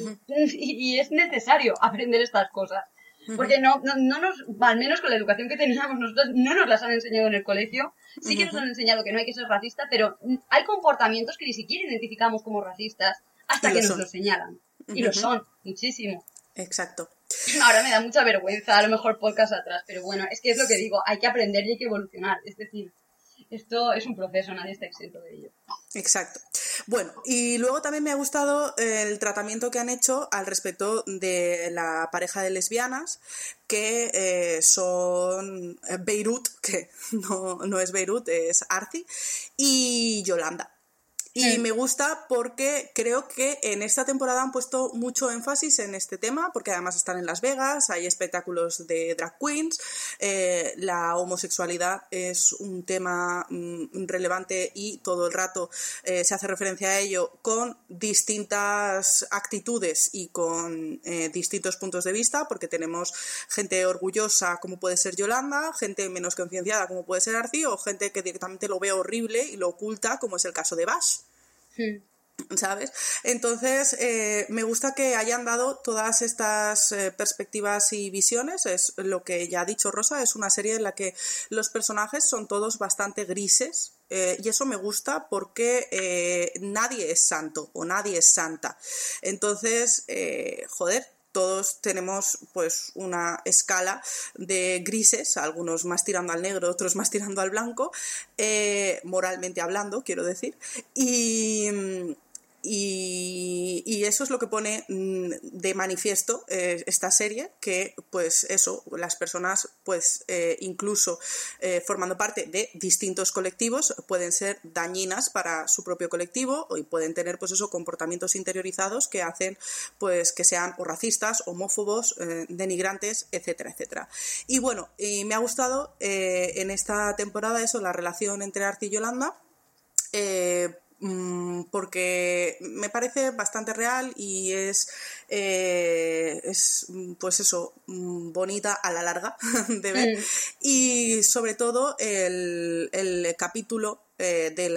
[SPEAKER 2] Y es necesario aprender estas cosas. Porque no nos, al menos con la educación que teníamos nosotros, no nos las han enseñado en el colegio. Sí que nos han enseñado que no hay que ser racista, pero hay comportamientos que ni siquiera identificamos como racistas hasta que nos lo señalan. Y lo son, muchísimo.
[SPEAKER 1] Exacto.
[SPEAKER 2] Ahora me da mucha vergüenza, a lo mejor podcast atrás, pero bueno, es que es lo que digo, hay que aprender y hay que evolucionar. Es decir, esto es un proceso, nadie está exento de ello.
[SPEAKER 1] Exacto. Bueno, y luego también me ha gustado el tratamiento que han hecho al respecto de la pareja de lesbianas, que son Beirut, que no es Beirut, es Arci, y Yolanda. Y me gusta porque creo que en esta temporada han puesto mucho énfasis en este tema, porque además están en Las Vegas, hay espectáculos de drag queens, la homosexualidad es un tema relevante y todo el rato se hace referencia a ello con distintas actitudes y con distintos puntos de vista, porque tenemos gente orgullosa como puede ser Yolanda, gente menos concienciada como puede ser Arci, o gente que directamente lo ve horrible y lo oculta, como es el caso de Bash. ¿Sabes? Entonces me gusta que hayan dado todas estas perspectivas y visiones. Es lo que ya ha dicho Rosa, es una serie en la que los personajes son todos bastante grises, y eso me gusta porque nadie es santo o nadie es santa. Entonces, todos tenemos pues una escala de grises, algunos más tirando al negro, otros más tirando al blanco, moralmente hablando, quiero decir, y eso es lo que pone de manifiesto esta serie, que pues eso, las personas pues incluso formando parte de distintos colectivos pueden ser dañinas para su propio colectivo, y pueden tener pues eso, comportamientos interiorizados que hacen pues que sean o racistas, homófobos, denigrantes, etcétera, etcétera. Y bueno, me ha gustado en esta temporada eso, la relación entre Arci y Yolanda, porque me parece bastante real y es pues eso, bonita a la larga de ver. Y sobre todo el capítulo de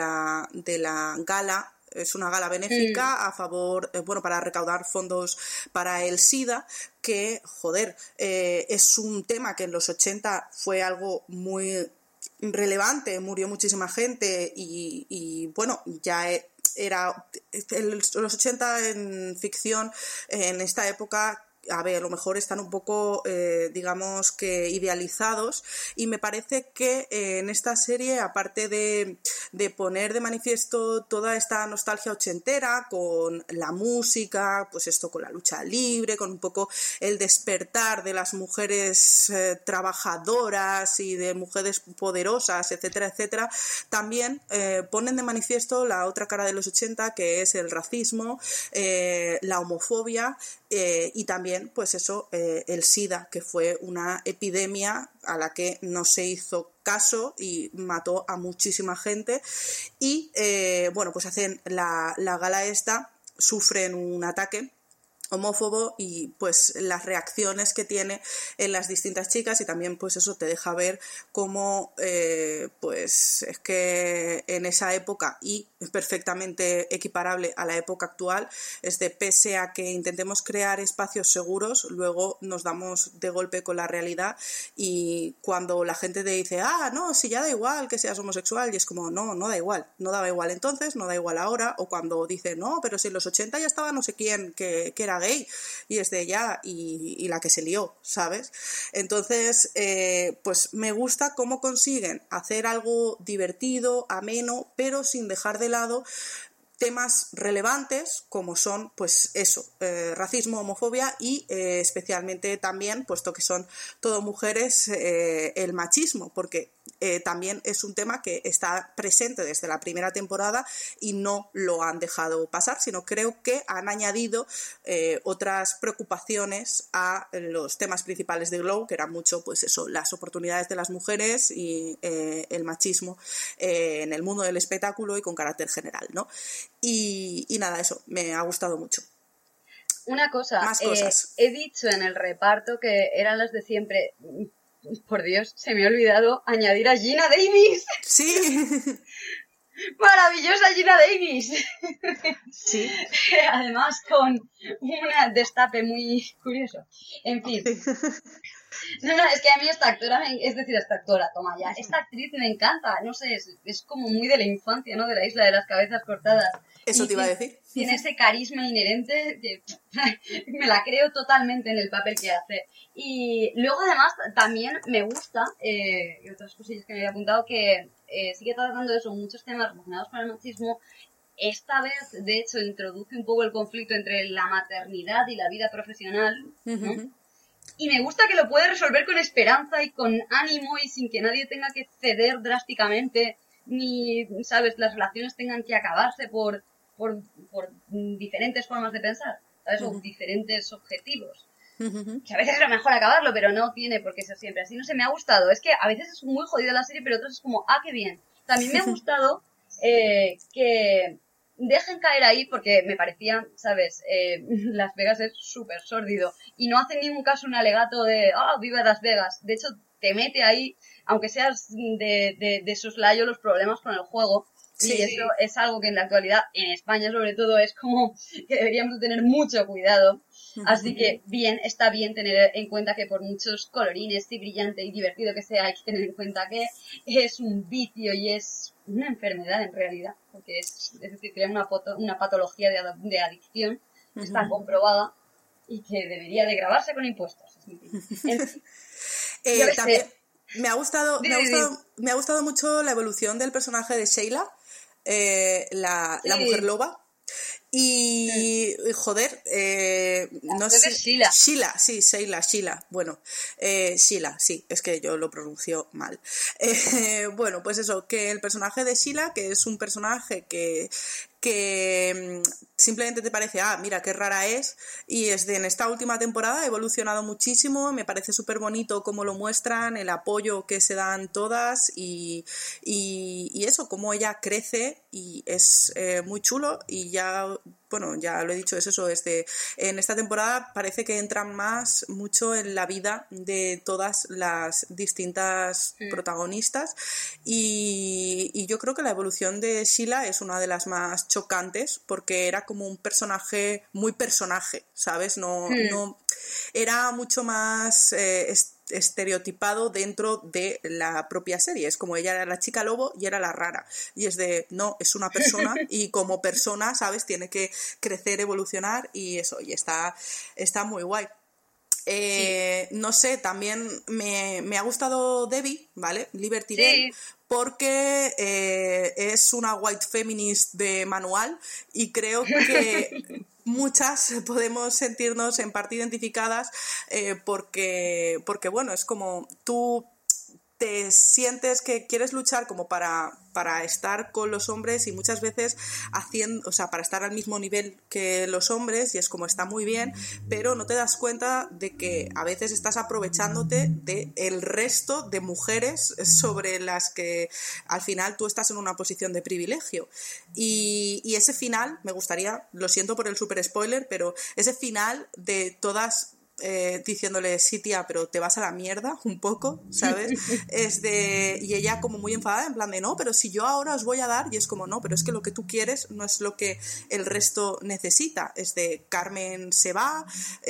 [SPEAKER 1] la gala. Es una gala benéfica a favor, bueno, para recaudar fondos para el SIDA, que, joder, es un tema que en los 80 fue algo muy relevante, murió muchísima gente y bueno, ya era los 80 en ficción en esta época. A ver, a lo mejor están un poco, digamos que idealizados, y me parece que en esta serie, aparte de poner de manifiesto toda esta nostalgia ochentera con la música, pues esto con la lucha libre, con un poco el despertar de las mujeres trabajadoras y de mujeres poderosas, etcétera, etcétera, también ponen de manifiesto la otra cara de los 80, que es el racismo, la homofobia, y también pues eso, el SIDA, que fue una epidemia a la que no se hizo caso y mató a muchísima gente. Y bueno, pues hacen la gala esta, sufren un ataque homófobo y pues las reacciones que tiene en las distintas chicas, y también pues eso te deja ver cómo pues es que en esa época, y es perfectamente equiparable a la época actual, es de pese a que intentemos crear espacios seguros, luego nos damos de golpe con la realidad, y cuando la gente te dice no, si ya da igual que seas homosexual, y es como no da igual, no daba igual entonces, no da igual ahora, o cuando dicen no, pero si en los 80 ya estaba no sé quién que era gay, y es de ella y la que se lió, ¿sabes? Entonces pues me gusta cómo consiguen hacer algo divertido, ameno, pero sin dejar de lado temas relevantes como son pues eso, racismo, homofobia y especialmente también, puesto que son todo mujeres, el machismo, porque también es un tema que está presente desde la primera temporada y no lo han dejado pasar, sino creo que han añadido otras preocupaciones a los temas principales de Glow, que eran mucho pues eso, las oportunidades de las mujeres y el machismo en el mundo del espectáculo y con carácter general, ¿no? Y nada, eso, me ha gustado mucho.
[SPEAKER 2] Una cosa,
[SPEAKER 1] más cosas.
[SPEAKER 2] He dicho en el reparto que eran las de siempre. Por Dios, se me ha olvidado añadir a Geena Davis.
[SPEAKER 1] Sí.
[SPEAKER 2] Maravillosa Geena Davis.
[SPEAKER 1] Sí.
[SPEAKER 2] Además con un destape muy curioso. En fin. No, es que a mí esta actora, toma ya, esta actriz me encanta, no sé, es como muy de la infancia, ¿no? De la isla de las cabezas cortadas.
[SPEAKER 1] Eso te iba a decir.
[SPEAKER 2] Tiene ese carisma inherente, me la creo totalmente en el papel que hace. Y luego además también me gusta, y otras cosillas que me había apuntado, que sigue tratando de eso, muchos temas relacionados con el machismo. Esta vez, de hecho, introduce un poco el conflicto entre la maternidad y la vida profesional, ¿no? Y me gusta que lo puede resolver con esperanza y con ánimo y sin que nadie tenga que ceder drásticamente, ni, ¿sabes?, las relaciones tengan que acabarse por diferentes formas de pensar, ¿sabes?, o diferentes objetivos. Que a veces es lo mejor acabarlo, pero no tiene por qué ser siempre así. No sé, me ha gustado. Es que a veces es muy jodida la serie, pero otras es como, qué bien. También me ha gustado que dejen caer ahí, porque me parecía, ¿sabes? Las Vegas es súper sórdido y no hace en ningún caso un alegato de viva Las Vegas. De hecho, te mete ahí, aunque seas de soslayo, los problemas con el juego. Sí, y eso es algo que en la actualidad, en España sobre todo, es como que deberíamos tener mucho cuidado. Así que está bien tener en cuenta que por muchos colorines y brillante y divertido que sea, hay que tener en cuenta que es un vicio y es una enfermedad en realidad, porque es decir, crea una patología de adicción que está comprobada y que debería de grabarse con impuestos.
[SPEAKER 1] También me ha gustado mucho la evolución del personaje de Sheila, la mujer loba. Y Y, joder, no
[SPEAKER 2] Creo
[SPEAKER 1] sé.
[SPEAKER 2] que es Sheila.
[SPEAKER 1] Sheila. Bueno, Sheila, sí, es que yo lo pronuncio mal. Bueno, pues eso, que el personaje de Sheila, que es un personaje que simplemente te parece, mira qué rara es, y en esta última temporada ha evolucionado muchísimo, me parece súper bonito cómo lo muestran, el apoyo que se dan todas y eso, cómo ella crece y es muy chulo y ya... Bueno, ya lo he dicho, es eso, en esta temporada parece que entran mucho en la vida de todas las distintas protagonistas y yo creo que la evolución de Sheila es una de las más chocantes porque era como un personaje, muy personaje, ¿sabes? No era mucho más estereotipado dentro de la propia serie. Es como ella era la chica lobo y era la rara. Y no, es una persona y como persona, ¿sabes? Tiene que crecer, evolucionar y eso. Y está muy guay. No sé, también me ha gustado Debbie, ¿vale? Liberty Bell, porque es una white feminist de manual y creo que muchas podemos sentirnos en parte identificadas porque bueno, es como tú te sientes que quieres luchar como para estar con los hombres y muchas veces para estar al mismo nivel que los hombres y es como está muy bien, pero no te das cuenta de que a veces estás aprovechándote del resto de mujeres sobre las que al final tú estás en una posición de privilegio y ese final, me gustaría, lo siento por el super spoiler, pero ese final de todas diciéndole, sí tía, pero te vas a la mierda un poco, ¿sabes? Y ella como muy enfadada, en plan de no, pero si yo ahora os voy a dar, y es como no, pero es que lo que tú quieres no es lo que el resto necesita. Carmen se va,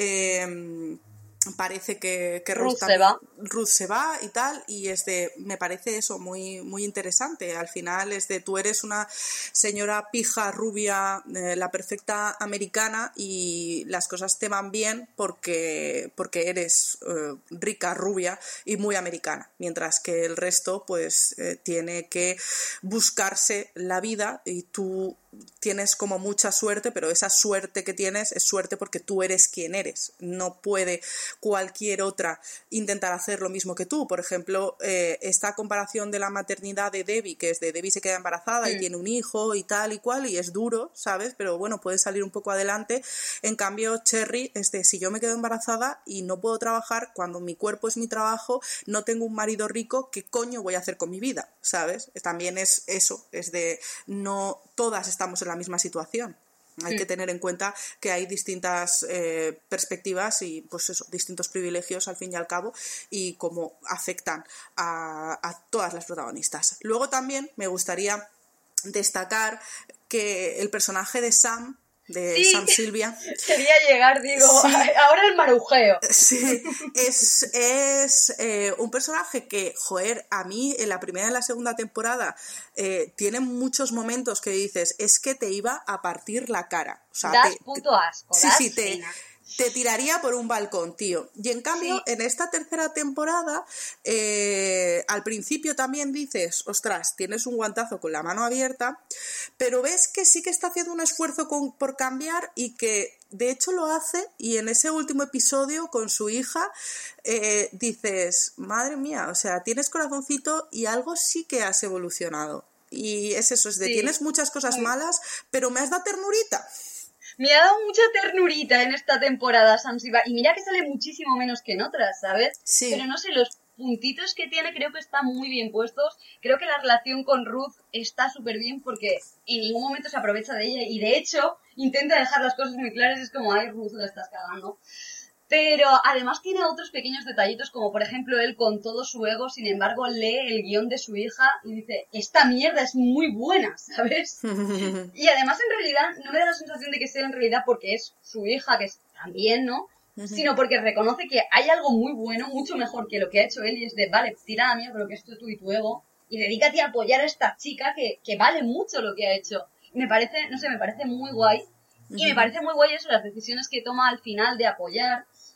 [SPEAKER 1] parece que Ruth se va y tal, y me parece eso muy, muy interesante. Al final tú eres una señora pija, rubia, la perfecta americana y las cosas te van bien porque eres rica, rubia y muy americana, mientras que el resto pues tiene que buscarse la vida y tú tienes como mucha suerte, pero esa suerte que tienes es suerte porque tú eres quien eres. No puede cualquier otra intentar hacer lo mismo que tú. Por ejemplo, esta comparación de la maternidad de Debbie, que es de Debbie se queda embarazada y tiene un hijo y tal y cual, y es duro, ¿sabes? Pero bueno, puede salir un poco adelante. En cambio, Cherry, si yo me quedo embarazada y no puedo trabajar, cuando mi cuerpo es mi trabajo, no tengo un marido rico, ¿qué coño voy a hacer con mi vida? ¿Sabes? También es eso, no todas estamos en la misma situación. Hay que tener en cuenta que hay distintas perspectivas y pues eso, distintos privilegios al fin y al cabo y cómo afectan a todas las protagonistas. Luego también me gustaría destacar que el personaje de Sam Sylvia.
[SPEAKER 2] Quería llegar, digo, ahora el marujeo.
[SPEAKER 1] Sí, es un personaje que, joder, a mí en la primera y en la segunda temporada tiene muchos momentos que dices, es que te iba a partir la cara. O sea,
[SPEAKER 2] das puto asco,
[SPEAKER 1] te tiraría por un balcón, tío. Y en cambio, en esta tercera temporada, al principio también dices, ostras, tienes un guantazo con la mano abierta, pero ves que sí que está haciendo un esfuerzo por cambiar y que de hecho lo hace, y en ese último episodio con su hija dices, madre mía, o sea, tienes corazoncito y algo sí que has evolucionado. Y es eso, tienes muchas cosas malas, pero me has dado ternurita.
[SPEAKER 2] Me ha dado mucha ternurita en esta temporada Sam Silva. Y mira que sale muchísimo menos que en otras, ¿sabes?
[SPEAKER 1] Sí.
[SPEAKER 2] Pero no sé, los puntitos que tiene creo que están muy bien puestos. Creo que la relación con Ruth está súper bien porque en ningún momento se aprovecha de ella. Y de hecho, intenta dejar las cosas muy claras. Es como, ay, Ruth, la estás cagando. Pero además tiene otros pequeños detallitos, como por ejemplo él con todo su ego, sin embargo lee el guión de su hija y dice, esta mierda es muy buena, ¿sabes? Y además en realidad no me da la sensación de que sea en realidad porque es su hija, que es también, ¿no? Sino porque reconoce que hay algo muy bueno, mucho mejor que lo que ha hecho él y es de, vale, tira la mierda lo que es tú y tu ego y dedícate a apoyar a esta chica que vale mucho lo que ha hecho. Y me parece, no sé, me parece muy guay. Y me parece muy guay eso, las decisiones que toma al final de apoyar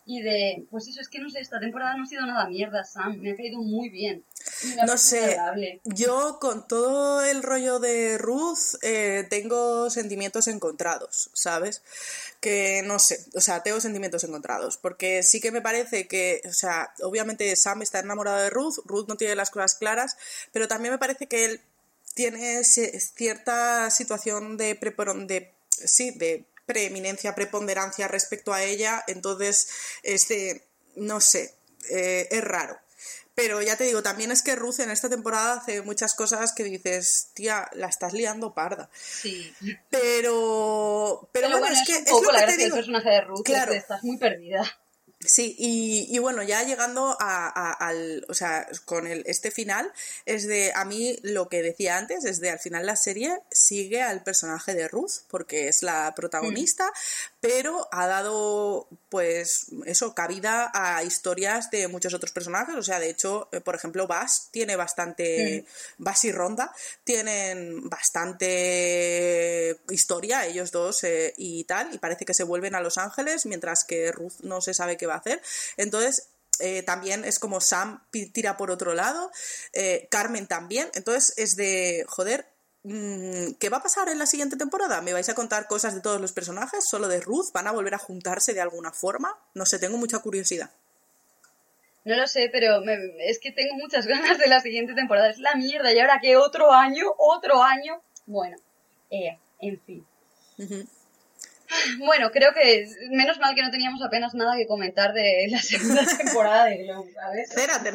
[SPEAKER 2] y de, pues eso, es que no sé, esta temporada no ha sido nada mierda, Sam, me ha caído muy bien.
[SPEAKER 1] No sé, yo con todo el rollo de Ruth tengo sentimientos encontrados, ¿sabes? Que no sé, o sea, tengo sentimientos encontrados, porque sí que me parece que, o sea, obviamente Sam está enamorado de Ruth, Ruth no tiene las cosas claras, pero también me parece que él tiene cierta situación de preeminencia, preponderancia respecto a ella, entonces, no sé, es raro. Pero ya te digo, también es que Ruth en esta temporada hace muchas cosas que dices, tía, la estás liando parda.
[SPEAKER 2] Sí.
[SPEAKER 1] Pero bueno, es que
[SPEAKER 2] un poco
[SPEAKER 1] es lo
[SPEAKER 2] la
[SPEAKER 1] que
[SPEAKER 2] gracia
[SPEAKER 1] te digo.
[SPEAKER 2] del personaje de Ruth,
[SPEAKER 1] Claro.
[SPEAKER 2] es de, estás muy perdida.
[SPEAKER 1] Sí, y bueno, ya llegando al, o sea, con este final, es de, a mí lo que decía antes, es de, al final la serie sigue al personaje de Ruth, porque es la protagonista, pero ha dado, pues, eso, cabida a historias de muchos otros personajes, o sea, de hecho, por ejemplo, Bass tiene bastante, Bass y Rhonda tienen bastante historia, ellos dos y tal, y parece que se vuelven a Los Ángeles, mientras que Ruth no se sabe qué va a hacer. Entonces, también es como Sam tira por otro lado, Carmen también. Entonces, es de, joder, ¿qué va a pasar en la siguiente temporada? ¿Me vais a contar cosas de todos los personajes? ¿Solo de Ruth? ¿Van a volver a juntarse de alguna forma? No sé, tengo mucha curiosidad.
[SPEAKER 2] No lo sé, pero es que tengo muchas ganas de la siguiente temporada. Es la mierda. Y ahora que otro año. Bueno, en fin.
[SPEAKER 1] Uh-huh.
[SPEAKER 2] Bueno, creo que menos mal que no teníamos apenas nada que comentar de la segunda temporada de Glow, ¿sabes?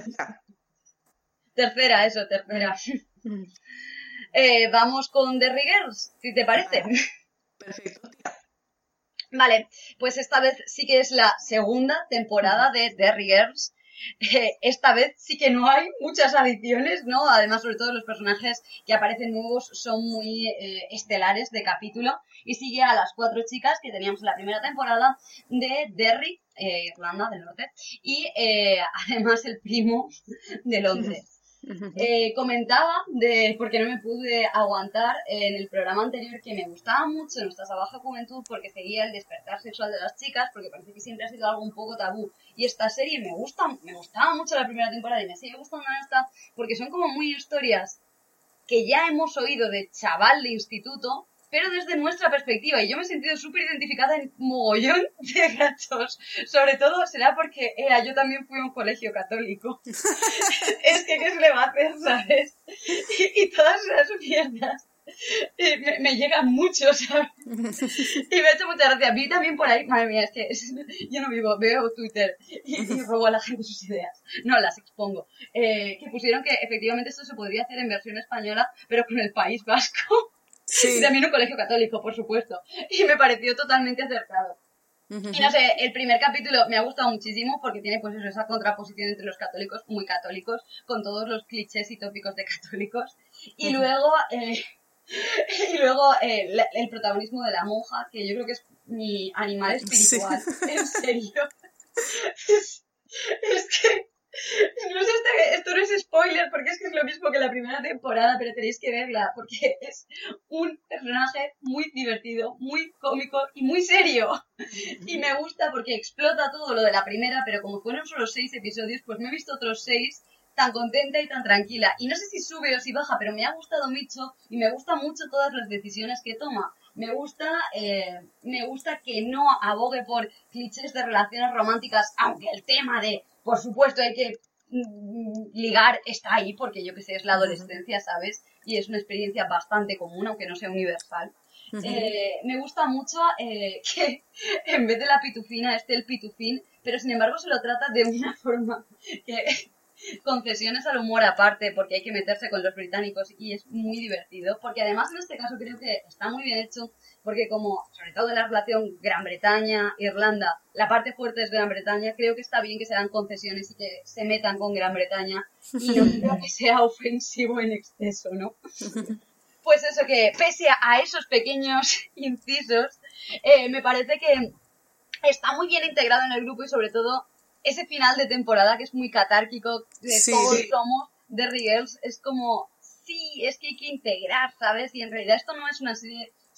[SPEAKER 2] Tercera. Vamos con The Riggers, si te parece.
[SPEAKER 1] Perfecto.
[SPEAKER 2] Vale, pues esta vez sí que es la segunda temporada de The Riggers. Esta vez sí que no hay muchas adiciones, ¿no? Además, sobre todo los personajes que aparecen nuevos son muy estelares de capítulo y sigue a las 4 chicas que teníamos en la primera temporada de Derry, Irlanda del Norte, y además el primo de Londres. Comentaba porque no me pude aguantar en el programa anterior que me gustaba mucho nuestra salvaje juventud porque seguía el despertar sexual de las chicas, porque parece que siempre ha sido algo un poco tabú, y esta serie me gustaba mucho la primera temporada y me sigue gustando esta porque son como muy historias que ya hemos oído de chaval de instituto, pero desde nuestra perspectiva, y yo me he sentido súper identificada en mogollón de gachos. Sobre todo será porque yo también fui a un colegio católico. Es que, ¿qué se le va a hacer, sabes? Y todas esas mierdas me llegan mucho, ¿sabes? Y me ha hecho mucha gracia. Vi también por ahí, madre mía, es que yo no vivo, veo Twitter y robo a la gente sus ideas. No, las expongo. Que pusieron que efectivamente esto se podría hacer en versión española, pero con el País Vasco. Sí. Y también un colegio católico, por supuesto. Y me pareció totalmente acertado. Y no sé, el primer capítulo me ha gustado muchísimo porque tiene pues eso, esa contraposición entre los católicos, muy católicos, con todos los clichés y tópicos de católicos. Y luego, el protagonismo de la monja, que yo creo que es mi animal espiritual. Sí. En serio. Es que... No sé, esto no es spoiler porque es que es lo mismo que la primera temporada, pero tenéis que verla porque es un personaje muy divertido, muy cómico y muy serio. Y me gusta porque explota todo lo de la primera, pero como fueron solo 6 episodios, pues me he visto otros 6 tan contenta y tan tranquila. Y no sé si sube o si baja, pero me ha gustado mucho y me gustan mucho todas las decisiones que toma. Me gusta que no abogue por clichés de relaciones románticas, aunque el tema de, por supuesto, hay que ligar está ahí, porque yo que sé, es la adolescencia, ¿sabes? Y es una experiencia bastante común, aunque no sea universal. Me gusta mucho que en vez de la pitufina esté el pitufín, pero sin embargo se lo trata de una forma que... concesiones al humor aparte, porque hay que meterse con los británicos y es muy divertido, porque además en este caso creo que está muy bien hecho, porque como, sobre todo en la relación Gran Bretaña-Irlanda, la parte fuerte es Gran Bretaña, creo que está bien que se hagan concesiones y que se metan con Gran Bretaña y no creo que sea ofensivo en exceso, ¿no? Pues eso, que pese a esos pequeños incisos, me parece que está muy bien integrado en el grupo y sobre todo ese final de temporada que es muy catárquico, de todos somos The Riggers, es como, sí, es que hay que integrar, ¿sabes? Y en realidad esto no es una serie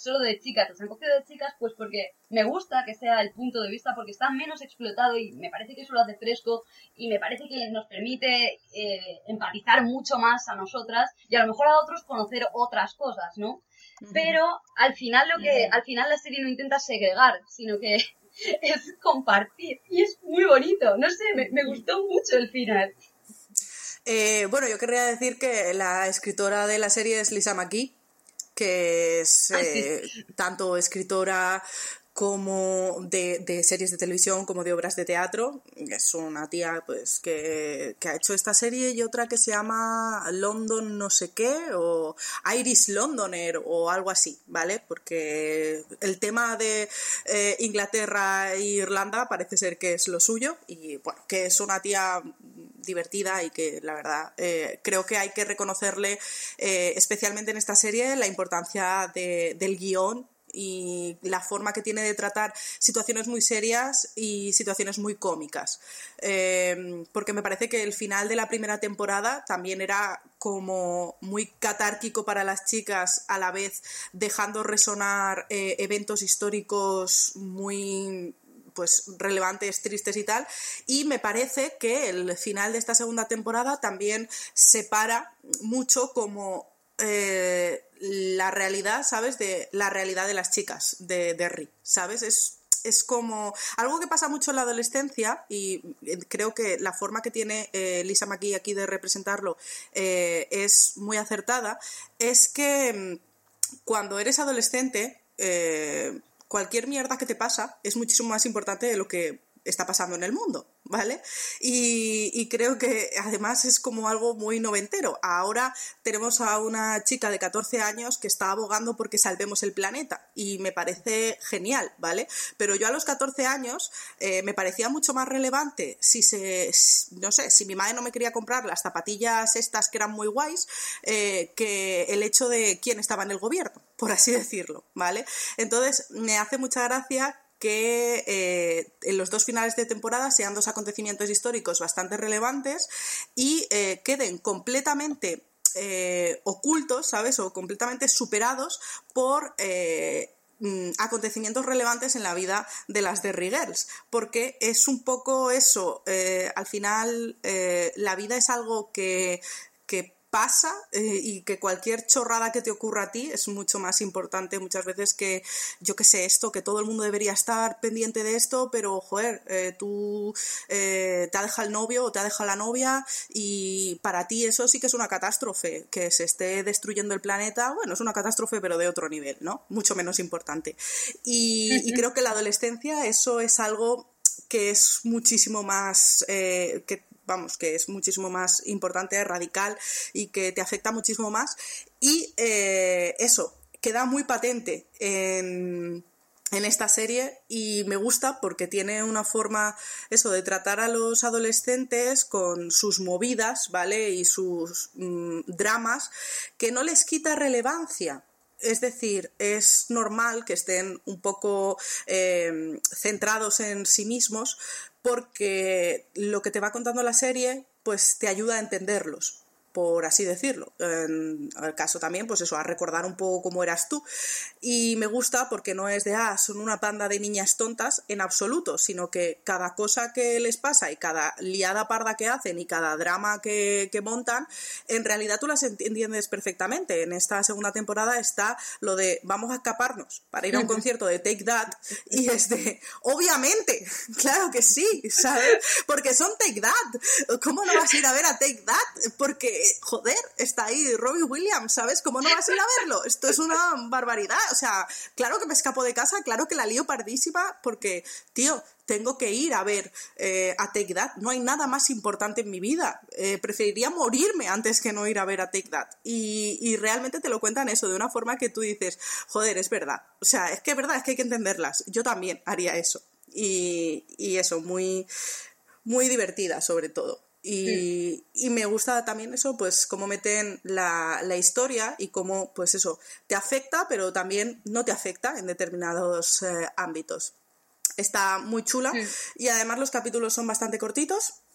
[SPEAKER 2] solo de chicas, los han cogido de chicas, pues porque me gusta que sea el punto de vista, porque está menos explotado y me parece que eso lo hace fresco y me parece que nos permite empatizar mucho más a nosotras y a lo mejor a otros conocer otras cosas, ¿no? Pero al final al final la serie no intenta segregar, sino que es compartir y es muy bonito, no sé, me gustó mucho el final.
[SPEAKER 1] Bueno, yo querría decir que la escritora de la serie es Lisa McKee, que es tanto escritora como de series de televisión como de obras de teatro. Es una tía pues que ha hecho esta serie y otra que se llama London no sé qué o Irish Londoner o algo así, ¿vale? Porque el tema de Inglaterra e Irlanda parece ser que es lo suyo y bueno, que es una tía divertida y que la verdad creo que hay que reconocerle especialmente en esta serie la importancia del guión y la forma que tiene de tratar situaciones muy serias y situaciones muy cómicas, porque me parece que el final de la primera temporada también era como muy catárquico para las chicas, a la vez dejando resonar eventos históricos muy pues relevantes, tristes y tal, y me parece que el final de esta segunda temporada también separa mucho como la realidad, ¿sabes? De la realidad de las chicas de Derry, ¿sabes? Es como algo que pasa mucho en la adolescencia y creo que la forma que tiene Lisa McKee aquí de representarlo es muy acertada, es que cuando eres adolescente cualquier mierda que te pasa es muchísimo más importante de lo que está pasando en el mundo, ¿vale? Y creo que además es como algo muy noventero. Ahora tenemos a una chica de 14 años que está abogando porque salvemos el planeta y me parece genial, ¿vale? Pero yo a los 14 años me parecía mucho más relevante no sé, si mi madre no me quería comprar las zapatillas estas que eran muy guays, que el hecho de quién estaba en el gobierno, por así decirlo, ¿vale? Entonces me hace mucha gracia que en los dos finales de temporada sean dos acontecimientos históricos bastante relevantes y queden completamente ocultos, ¿sabes? O completamente superados por acontecimientos relevantes en la vida de las Derry Girls, porque es un poco eso, al final la vida es algo que pasa y que cualquier chorrada que te ocurra a ti es mucho más importante muchas veces que, yo qué sé, esto, que todo el mundo debería estar pendiente de esto, pero, joder, tú te ha dejado el novio o te ha dejado la novia y para ti eso sí que es una catástrofe, que se esté destruyendo el planeta, bueno, es una catástrofe pero de otro nivel, ¿no? Mucho menos importante. Y creo que en la adolescencia eso es algo que es muchísimo más que es muchísimo más importante, radical y que te afecta muchísimo más y eso queda muy patente en esta serie y me gusta porque tiene una forma eso de tratar a los adolescentes con sus movidas, ¿vale? Y sus dramas que no les quita relevancia. Es decir, es normal que estén un poco centrados en sí mismos porque lo que te va contando la serie pues te ayuda a entenderlos, por así decirlo. En el caso también, pues eso, a recordar un poco cómo eras tú. Y me gusta porque no es de, son una panda de niñas tontas en absoluto, sino que cada cosa que les pasa y cada liada parda que hacen y cada drama que montan, en realidad tú las entiendes perfectamente. En esta segunda temporada está lo de vamos a escaparnos para ir a un concierto de Take That y es de, obviamente, claro que sí, ¿sabes? Porque son Take That. ¿Cómo no vas a ir a ver a Take That? Porque joder, está ahí Robbie Williams, ¿sabes? ¿Cómo no vas a ir a verlo? Esto es una barbaridad, o sea, claro que me escapo de casa, claro que la lío pardísima, porque, tío, tengo que ir a ver a Take That, no hay nada más importante en mi vida, preferiría morirme antes que no ir a ver a Take That, y realmente te lo cuentan eso, de una forma que tú dices, joder, es verdad, o sea, es que es verdad, es que hay que entenderlas, yo también haría eso, y eso, muy, muy divertida sobre todo. Y me gusta también eso, pues cómo meten la historia y cómo, pues eso, te afecta, pero también no te afecta en determinados ámbitos. Está muy chula y además los capítulos son bastante cortitos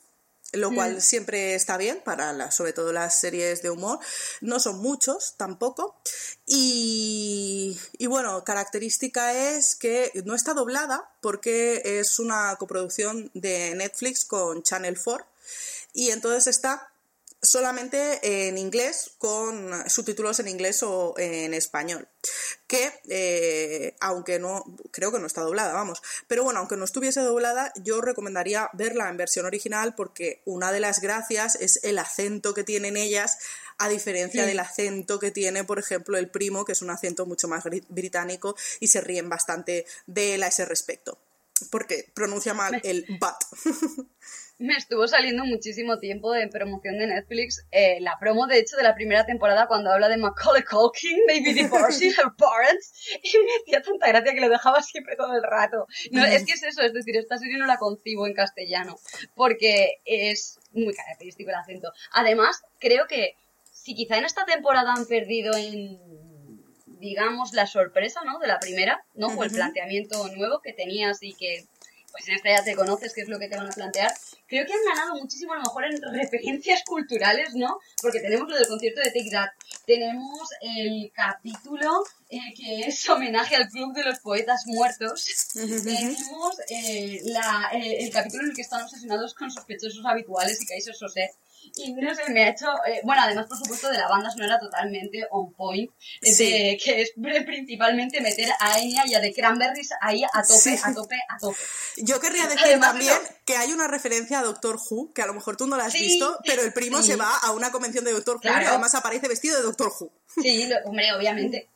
[SPEAKER 1] lo cual siempre está bien para sobre todo las series de humor. No son muchos tampoco. Y bueno, característica es que no está doblada porque es una coproducción de Netflix con Channel 4 y entonces está solamente en inglés, con subtítulos en inglés o en español, que aunque no, creo que no está doblada, vamos, pero bueno, aunque no estuviese doblada, yo recomendaría verla en versión original porque una de las gracias es el acento que tienen ellas, a diferencia del acento que tiene, por ejemplo, el primo, que es un acento mucho más británico y se ríen bastante de él a ese respecto, porque pronuncia mal el but.
[SPEAKER 2] Me estuvo saliendo muchísimo tiempo en promoción de Netflix, la promo de hecho de la primera temporada cuando habla de Macaulay Culkin, maybe divorcing her parents, y me hacía tanta gracia que lo dejaba siempre todo el rato. No, es que es eso, es decir, esta serie no la concibo en castellano, porque es muy característico el acento. Además, creo que si quizá en esta temporada han perdido en, digamos, la sorpresa, ¿no?, de la primera, ¿no?, o el planteamiento nuevo que tenías y que pues en esta ya te conoces qué es lo que te van a plantear. Creo que han ganado muchísimo a lo mejor en referencias culturales, ¿no? Porque tenemos lo del concierto de Take That, tenemos el capítulo que es homenaje al Club de los Poetas Muertos, tenemos el capítulo en el que están obsesionados con sospechosos habituales y Kaiser Sosé. Y no sé, me ha hecho... bueno, además, por supuesto, de la banda sonora totalmente on point, que es principalmente meter a Enya y a The Cranberries ahí a tope, a tope, a tope.
[SPEAKER 1] Yo querría decir además, también que hay una referencia a Doctor Who, que a lo mejor tú no la has visto, pero el primo se va a una convención de Doctor Who y además aparece vestido de Doctor Who.
[SPEAKER 2] Sí, hombre, obviamente.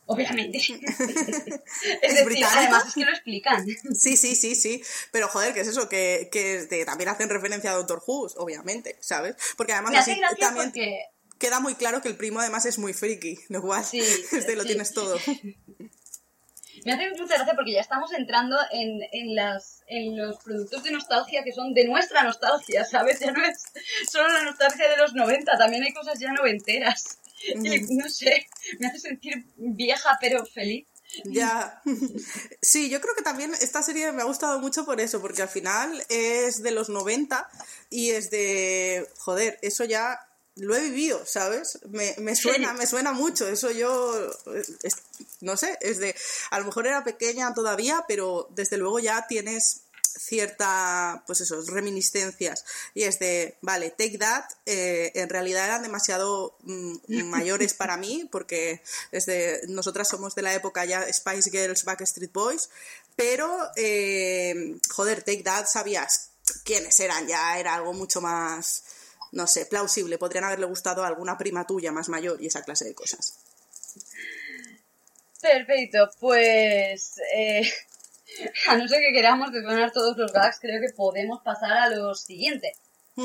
[SPEAKER 2] Es decir,
[SPEAKER 1] británico.
[SPEAKER 2] Además es que lo explican.
[SPEAKER 1] Sí. Pero joder, ¿qué es eso? Que también hacen referencia a Doctor Who, obviamente, ¿sabes? Porque además así también
[SPEAKER 2] porque...
[SPEAKER 1] queda muy claro que el primo además es muy friki, lo cual lo tienes todo.
[SPEAKER 2] Me hace mucha gracia porque ya estamos entrando en los productos de nostalgia que son de nuestra nostalgia, ¿sabes? Ya no es solo la nostalgia de los 90, también hay cosas ya noventeras. Y no sé, me hace sentir vieja pero feliz.
[SPEAKER 1] Ya, sí, yo creo que también esta serie me ha gustado mucho por eso, porque al final es de los 90 y es de, joder, eso ya lo he vivido, ¿sabes? Me suena mucho, eso yo, no sé, es de, a lo mejor era pequeña todavía, pero desde luego ya tienes cierta, pues eso, reminiscencias, y es de, vale, Take That, en realidad eran demasiado mayores para mí, porque nosotras somos de la época ya Spice Girls, Backstreet Boys, pero joder, Take That sabías quiénes eran, ya era algo mucho más, no sé, plausible, podrían haberle gustado a alguna prima tuya más mayor y esa clase de cosas.
[SPEAKER 2] Perfecto, pues a no ser que queramos desgranar todos los gags, creo que podemos pasar a lo siguiente.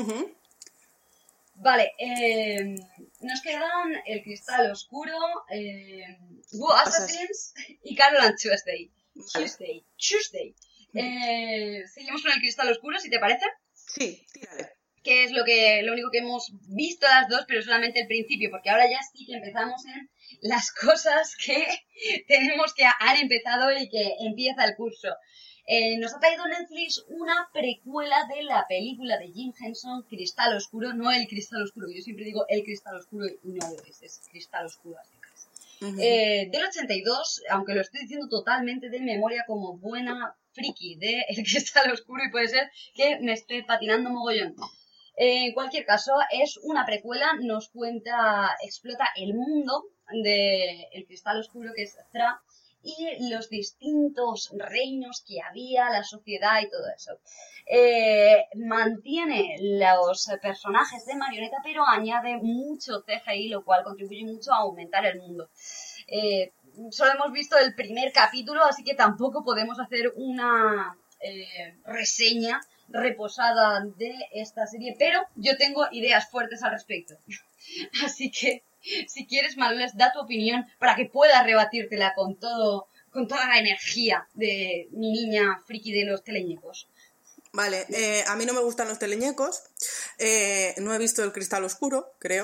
[SPEAKER 2] Vale, nos quedan El Cristal Oscuro, Who Assassins y Carol and Tuesday. Tuesday. Seguimos con El Cristal Oscuro, si te parece.
[SPEAKER 1] Sí, tírale.
[SPEAKER 2] Que es lo único que hemos visto las dos, pero solamente el principio, porque ahora ya sí que empezamos en las cosas que tenemos que han empezado y que empieza el curso. Nos ha traído Netflix una precuela de la película de Jim Henson, Cristal Oscuro, no El Cristal Oscuro, yo siempre digo El Cristal Oscuro y no es Cristal Oscuro, así que del 82, aunque lo estoy diciendo totalmente de memoria como buena friki de El Cristal Oscuro y puede ser que me esté patinando mogollón. En cualquier caso, es una precuela, explota el mundo de El Cristal Oscuro, que es Thra, y los distintos reinos que había, la sociedad y todo eso. Mantiene los personajes de marioneta, pero añade mucho CGI, lo cual contribuye mucho a aumentar el mundo. Solo hemos visto el primer capítulo, así que tampoco podemos hacer una reseña reposada de esta serie, pero yo tengo ideas fuertes al respecto. Así que, si quieres, Maloles, da tu opinión para que pueda rebatírtela con toda la energía de mi niña friki de los teleñecos.
[SPEAKER 1] Vale, a mí no me gustan los teleñecos, no he visto El Cristal Oscuro, creo,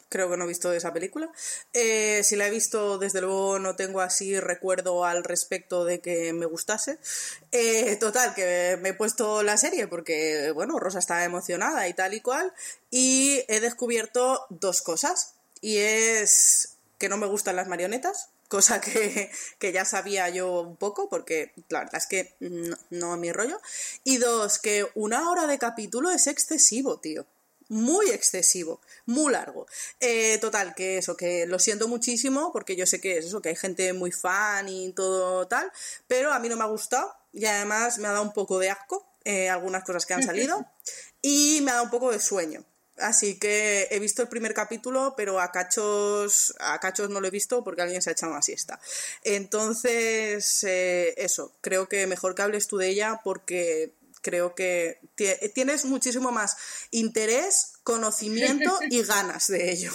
[SPEAKER 1] Creo que no he visto esa película. Si la he visto, desde luego no tengo así recuerdo al respecto de que me gustase. Total, que me he puesto la serie porque, bueno, Rosa estaba emocionada y tal y cual, y he descubierto dos cosas. Y es que no me gustan las marionetas, cosa que ya sabía yo un poco, porque la verdad es que no es mi rollo. Y dos, que 1 hora de capítulo es excesivo, tío. Muy excesivo, muy largo. Total, que eso, que lo siento muchísimo, porque yo sé que es eso, que hay gente muy fan y todo tal, pero a mí no me ha gustado y además me ha dado un poco de asco algunas cosas que han salido y me ha dado un poco de sueño. Así que he visto el primer capítulo, pero a cachos no lo he visto porque alguien se ha echado una siesta. Entonces, eso, creo que mejor que hables tú de ella porque creo que tienes muchísimo más interés, conocimiento y ganas de ello.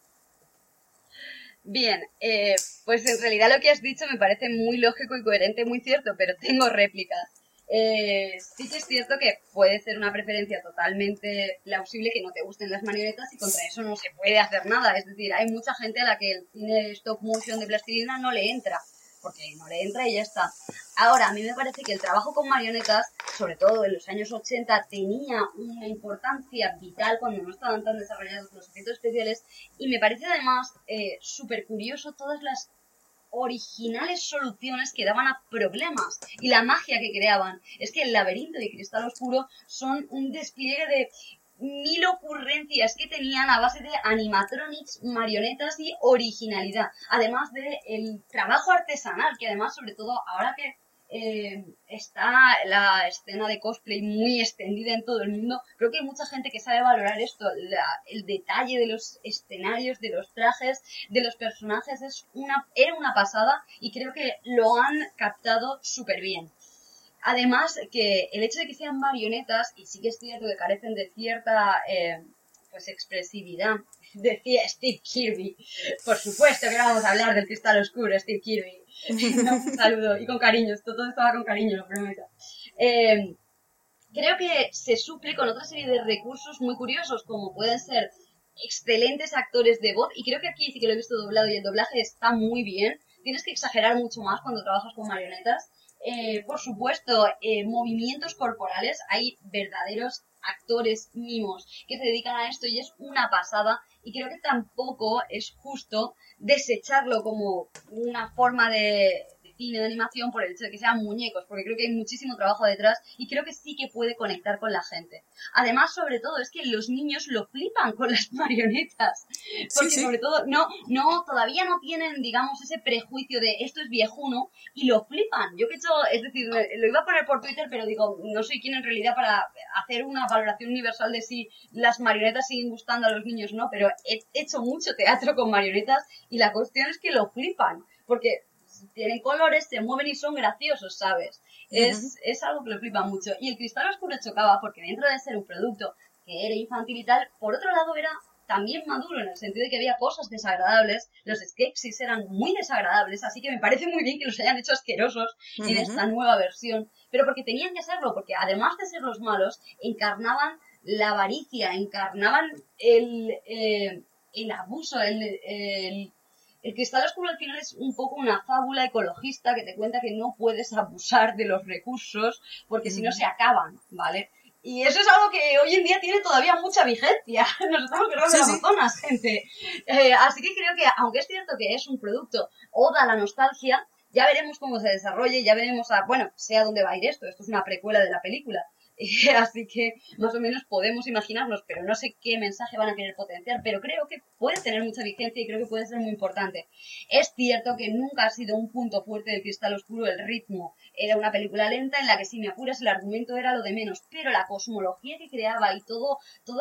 [SPEAKER 2] Bien, pues en realidad lo que has dicho me parece muy lógico y coherente, muy cierto, pero tengo réplicas. Sí que es cierto que puede ser una preferencia totalmente plausible que no te gusten las marionetas y contra eso no se puede hacer nada. Es decir, hay mucha gente a la que el cine stop motion de plastilina no le entra, porque no le entra y ya está. Ahora, a mí me parece que el trabajo con marionetas, sobre todo en los años 80, tenía una importancia vital cuando no estaban tan desarrollados los efectos especiales, y me parece además súper curioso todas las originales soluciones que daban a problemas y la magia que creaban. Es que el laberinto y Cristal Oscuro son un despliegue de 1000 ocurrencias que tenían a base de animatronics, marionetas y originalidad, además de el trabajo artesanal, que además, sobre todo ahora que está la escena de cosplay muy extendida en todo el mundo, creo que hay mucha gente que sabe valorar esto, el detalle de los escenarios, de los trajes, de los personajes, era una pasada y creo que lo han captado súper bien. Además, que el hecho de que sean marionetas, y sí que es cierto que carecen de cierta pues expresividad, decía Steve Kirby, por supuesto que vamos a hablar del Cristal Oscuro, Steve Kirby. No, un saludo, y con cariño, todo esto va con cariño, lo prometo. Creo que se suple con otra serie de recursos muy curiosos, como pueden ser excelentes actores de voz, y creo que aquí sí que lo he visto doblado y el doblaje está muy bien. Tienes que exagerar mucho más cuando trabajas con marionetas. Por supuesto, movimientos corporales. Hay verdaderos actores mimos que se dedican a esto y es una pasada. Y creo que tampoco es justo desecharlo como una forma de cine de animación por el hecho de que sean muñecos, porque creo que hay muchísimo trabajo detrás y creo que sí que puede conectar con la gente. Además, sobre todo, es que los niños lo flipan con las marionetas, porque sí. Sobre todo todavía no tienen, digamos, ese prejuicio de esto es viejuno y lo flipan. Yo que he hecho, es decir, lo iba a poner por Twitter, pero digo, no soy quien en realidad para hacer una valoración universal de si las marionetas siguen gustando a los niños, no, pero he hecho mucho teatro con marionetas y la cuestión es que lo flipan, porque tienen colores, se mueven y son graciosos, ¿sabes? Es algo que lo flipa mucho. Y el Cristal Oscuro chocaba porque dentro de ser un producto que era infantil y tal, por otro lado era también maduro en el sentido de que había cosas desagradables, los skeksis eran muy desagradables, así que me parece muy bien que los hayan hecho asquerosos en esta nueva versión, pero porque tenían que serlo, porque además de ser los malos, encarnaban la avaricia, encarnaban el abuso, el Cristal Oscuro al final es un poco una fábula ecologista que te cuenta que no puedes abusar de los recursos porque si no se acaban, ¿vale? Y eso es algo que hoy en día tiene todavía mucha vigencia. Nos estamos quedando en Amazonas, gente. Así que creo que, aunque es cierto que es un producto oda a la nostalgia, ya veremos cómo se desarrolle, ya veremos sé a dónde va a ir esto. Esto es una precuela de la película. Así que más o menos podemos imaginarnos, pero no sé qué mensaje van a querer potenciar, pero creo que puede tener mucha vigencia y creo que puede ser muy importante. Es cierto que nunca ha sido un punto fuerte del Cristal Oscuro el ritmo. Era una película lenta en la que, si me apuras, el argumento era lo de menos, pero la cosmología que creaba y todo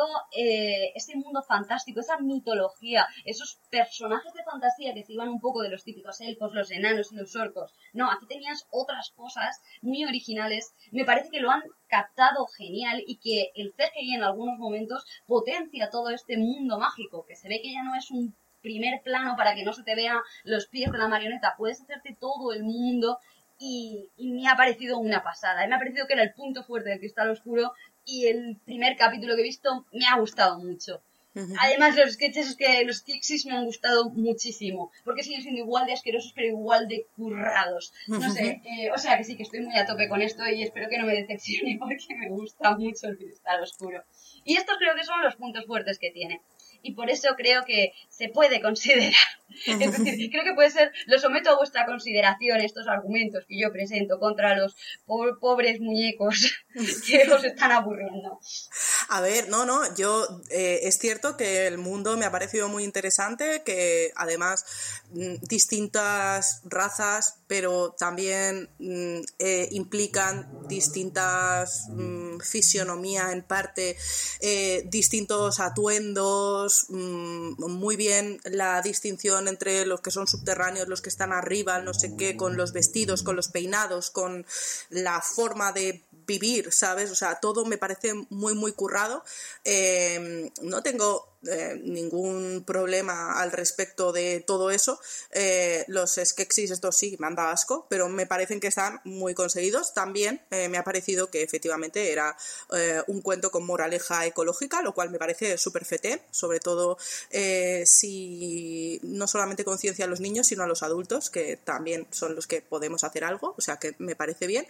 [SPEAKER 2] ese mundo fantástico, esa mitología, esos personajes de fantasía que se iban un poco de los típicos elfos, los enanos y los orcos. No, aquí tenías otras cosas muy originales. Me parece que lo han captado genial y que el CGI en algunos momentos potencia todo este mundo mágico, que se ve que ya no es un primer plano para que no se te vean los pies de la marioneta, puedes hacerte todo el mundo y me ha parecido una pasada. Me ha parecido que era el punto fuerte del Cristal Oscuro y el primer capítulo que he visto me ha gustado mucho. Además, los sketches que los Kixis me han gustado muchísimo, porque siguen siendo igual de asquerosos, pero igual de currados. No sé, o sea que sí, que estoy muy a tope con esto y espero que no me decepcione porque me gusta mucho el Cristal Oscuro. Y estos creo que son los puntos fuertes que tiene. Y por eso creo que se puede considerar. Es decir, creo que puede ser, lo someto a vuestra consideración estos argumentos que yo presento contra los pobres muñecos que os están aburriendo.
[SPEAKER 1] A ver, no, yo es cierto que el mundo me ha parecido muy interesante, que además distintas razas, pero también implican distintas fisionomía en parte, distintos atuendos, muy bien la distinción entre los que son subterráneos, los que están arriba, no sé qué, con los vestidos, con los peinados, con la forma de vivir, ¿sabes? O sea, todo me parece muy, muy currado. No tengo ningún problema al respecto de todo eso. Los skeksis estos sí me han dado asco, pero me parecen que están muy conseguidos. También me ha parecido que efectivamente era un cuento con moraleja ecológica, lo cual me parece súper fetén, sobre todo si no solamente conciencia a los niños, sino a los adultos, que también son los que podemos hacer algo, o sea que me parece bien.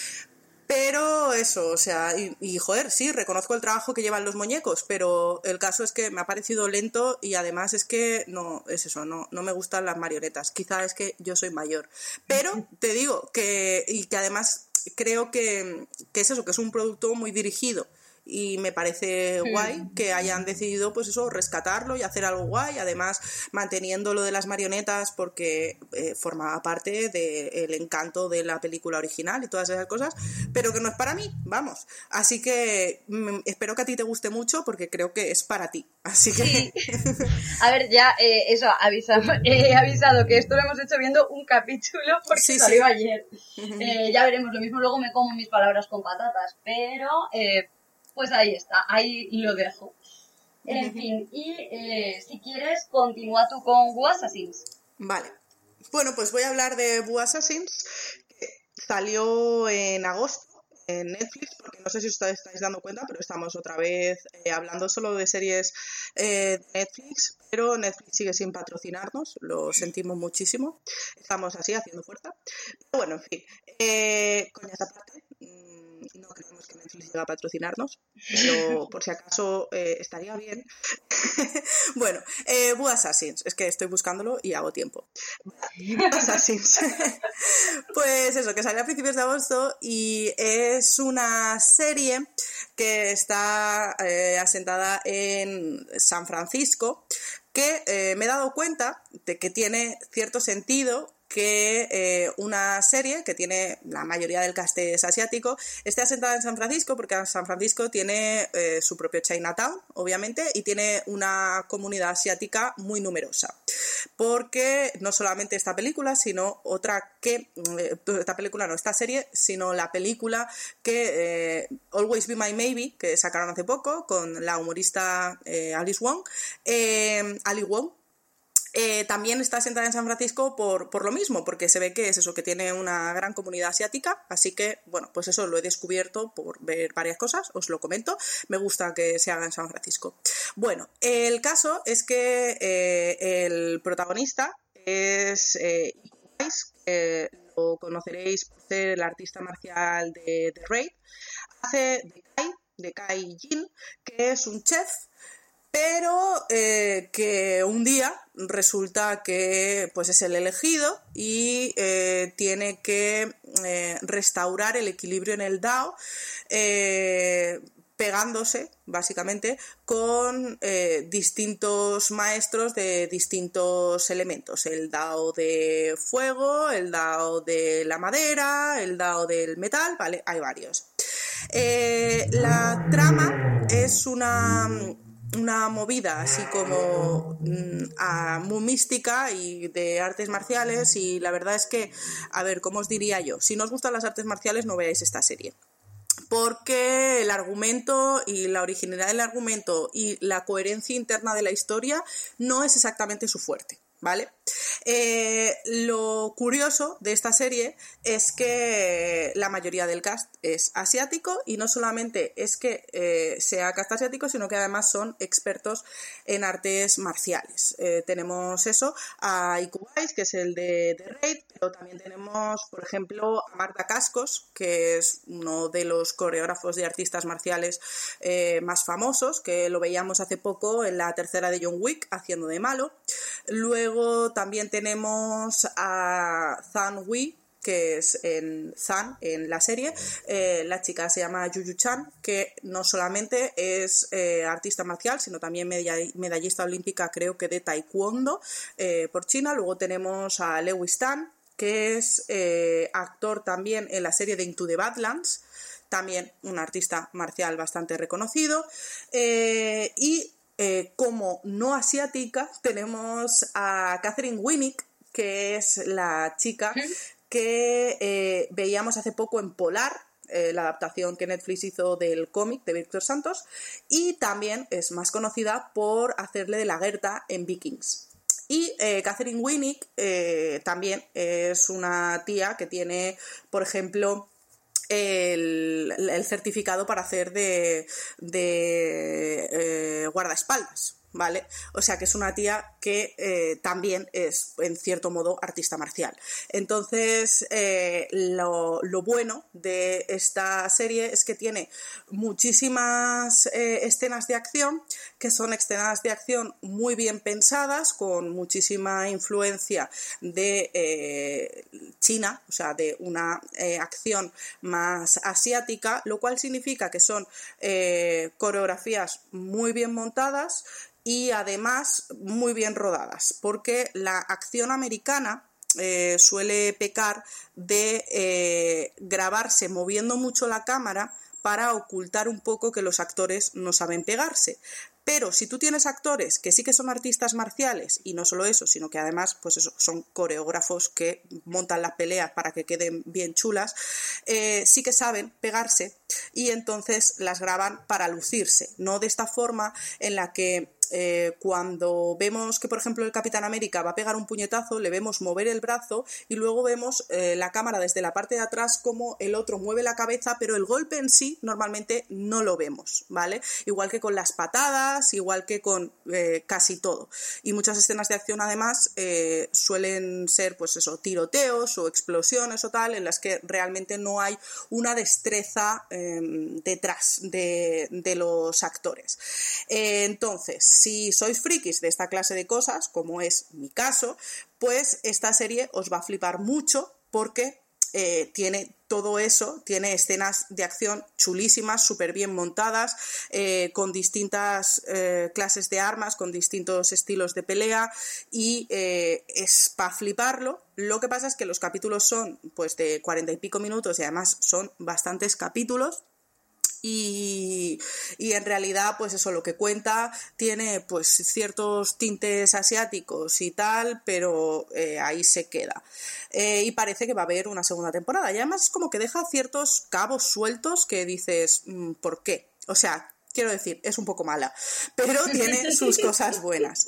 [SPEAKER 1] Pero eso, o sea, y joder, sí, reconozco el trabajo que llevan los muñecos, pero el caso es que me ha parecido lento y además es que no, es eso, no me gustan las marionetas. Quizá es que yo soy mayor. Pero te digo que además creo que es eso, que es un producto muy dirigido. Y me parece guay que hayan decidido, pues eso, rescatarlo y hacer algo guay, además manteniendo lo de las marionetas porque formaba parte del encanto de la película original y todas esas cosas, pero que no es para mí, vamos. Así que espero que a ti te guste mucho porque creo que es para ti. Así que...
[SPEAKER 2] Sí. A ver, ya eso, he avisado que esto lo hemos hecho viendo un capítulo porque salió ayer. Ya veremos, lo mismo luego me como mis palabras con patatas, pero... pues ahí está, ahí lo dejo. En fin, y si quieres, continúa tú con Wu Assassins.
[SPEAKER 1] Vale. Bueno, pues voy a hablar de Wu Assassins, que salió en agosto en Netflix, porque no sé si os estáis dando cuenta, pero estamos otra vez hablando solo de series de Netflix, pero Netflix sigue sin patrocinarnos, lo sentimos muchísimo, estamos así haciendo fuerza. Pero bueno, en fin, coñas aparte. No creemos que Netflix llegue a patrocinarnos, pero por si acaso estaría bien. Bueno, Wu Assassins, es que estoy buscándolo y hago tiempo. Wu Assassins. Pues eso, que salió a principios de agosto y es una serie que está asentada en San Francisco, que me he dado cuenta de que tiene cierto sentido que una serie que tiene la mayoría del cast es asiático esté asentada en San Francisco, porque San Francisco tiene su propio Chinatown, obviamente, y tiene una comunidad asiática muy numerosa, porque no solamente esta película, sino esta serie, sino la película que Always Be My Maybe, que sacaron hace poco con la humorista Ali Wong, también está asentada en San Francisco por lo mismo, porque se ve que es eso, que tiene una gran comunidad asiática, así que, bueno, pues eso lo he descubierto por ver varias cosas, os lo comento, me gusta que se haga en San Francisco. Bueno, el caso es que el protagonista es Iko Uwais, que lo conoceréis por ser el artista marcial de Raid, hace de Kai Jin, que es un chef, pero que un día resulta que pues es el elegido y tiene que restaurar el equilibrio en el Dao, pegándose básicamente con distintos maestros de distintos elementos, el Dao de fuego, el Dao de la madera, el Dao del metal, vale, hay varios. La trama es una movida así como muy mística y de artes marciales, y la verdad es que, a ver, ¿cómo os diría yo? Si no os gustan las artes marciales, no veáis esta serie, porque el argumento y la originalidad del argumento y la coherencia interna de la historia no es exactamente su fuerte, ¿vale? Lo curioso de esta serie es que la mayoría del cast es asiático, y no solamente es que sea cast asiático, sino que además son expertos en artes marciales. Tenemos eso a Iko Uwais, que es el de Raid, pero también tenemos, por ejemplo, a Marta Cascos, que es uno de los coreógrafos de artistas marciales más famosos, que lo veíamos hace poco en la tercera de John Wick haciendo de malo. Luego también tenemos a Zhang Wei, que es Zhan en la serie. La chica se llama Yu Chan, que no solamente es artista marcial, sino también medallista olímpica, creo que de taekwondo, por China. Luego tenemos a Lewis Tan, que es actor también en la serie de Into the Badlands, también un artista marcial bastante reconocido. Como no asiática, tenemos a Catherine Winnick, que es la chica que veíamos hace poco en Polar, la adaptación que Netflix hizo del cómic de Víctor Santos, y también es más conocida por hacerle de la Gerta en Vikings. Y Catherine Winnick también es una tía que tiene, por ejemplo, el certificado para hacer de guardaespaldas, ¿vale? O sea que es una tía que también es, en cierto modo, artista marcial. Entonces, lo bueno de esta serie es que tiene muchísimas escenas de acción, que son escenas de acción muy bien pensadas, con muchísima influencia de China, o sea, de una acción más asiática, lo cual significa que son coreografías muy bien montadas y además muy bien rodadas, porque la acción americana suele pecar de grabarse moviendo mucho la cámara para ocultar un poco que los actores no saben pegarse. Pero si tú tienes actores que sí que son artistas marciales, y no solo eso, sino que además pues eso, son coreógrafos que montan las peleas para que queden bien chulas, sí que saben pegarse, y entonces las graban para lucirse, no de esta forma en la que cuando vemos que, por ejemplo, el Capitán América va a pegar un puñetazo, le vemos mover el brazo y luego vemos la cámara desde la parte de atrás como el otro mueve la cabeza, pero el golpe en sí normalmente no lo vemos, ¿vale? Igual que con las patadas, igual que con casi todo. Y muchas escenas de acción además suelen ser, pues eso, tiroteos o explosiones o tal, en las que realmente no hay una destreza detrás de los actores. Entonces, si sois frikis de esta clase de cosas, como es mi caso, pues esta serie os va a flipar mucho, porque tiene todo eso, tiene escenas de acción chulísimas, súper bien montadas, con distintas clases de armas, con distintos estilos de pelea, y es para fliparlo. Lo que pasa es que los capítulos son pues de 40 y pico minutos, y además son bastantes capítulos. Y en realidad, pues eso, lo que cuenta tiene pues ciertos tintes asiáticos y tal, pero ahí se queda. Y parece que va a haber una segunda temporada. Y además es como que deja ciertos cabos sueltos que dices, ¿por qué? O sea, quiero decir, es un poco mala, pero tiene sus cosas buenas.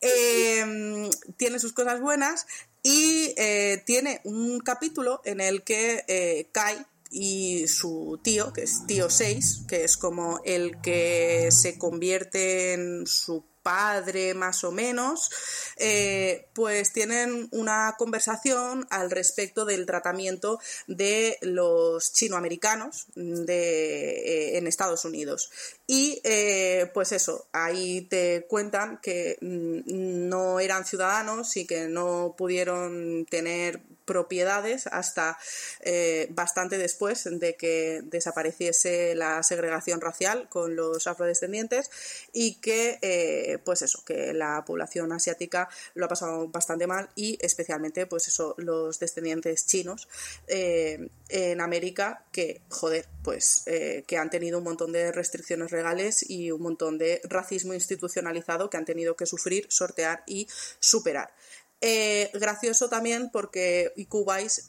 [SPEAKER 1] Tiene sus cosas buenas y tiene un capítulo en el que Kai y su tío, que es tío 6, que es como el que se convierte en su padre más o menos, pues tienen una conversación al respecto del tratamiento de los chinoamericanos en Estados Unidos. Y pues eso, ahí te cuentan que no eran ciudadanos y que no pudieron tener propiedades hasta bastante después de que desapareciese la segregación racial con los afrodescendientes, y que pues eso, que la población asiática lo ha pasado bastante mal, y especialmente pues eso, los descendientes chinos en América, que joder, pues que han tenido un montón de restricciones legales y un montón de racismo institucionalizado que han tenido que sufrir, sortear y superar. Gracioso también porque Iko Uwais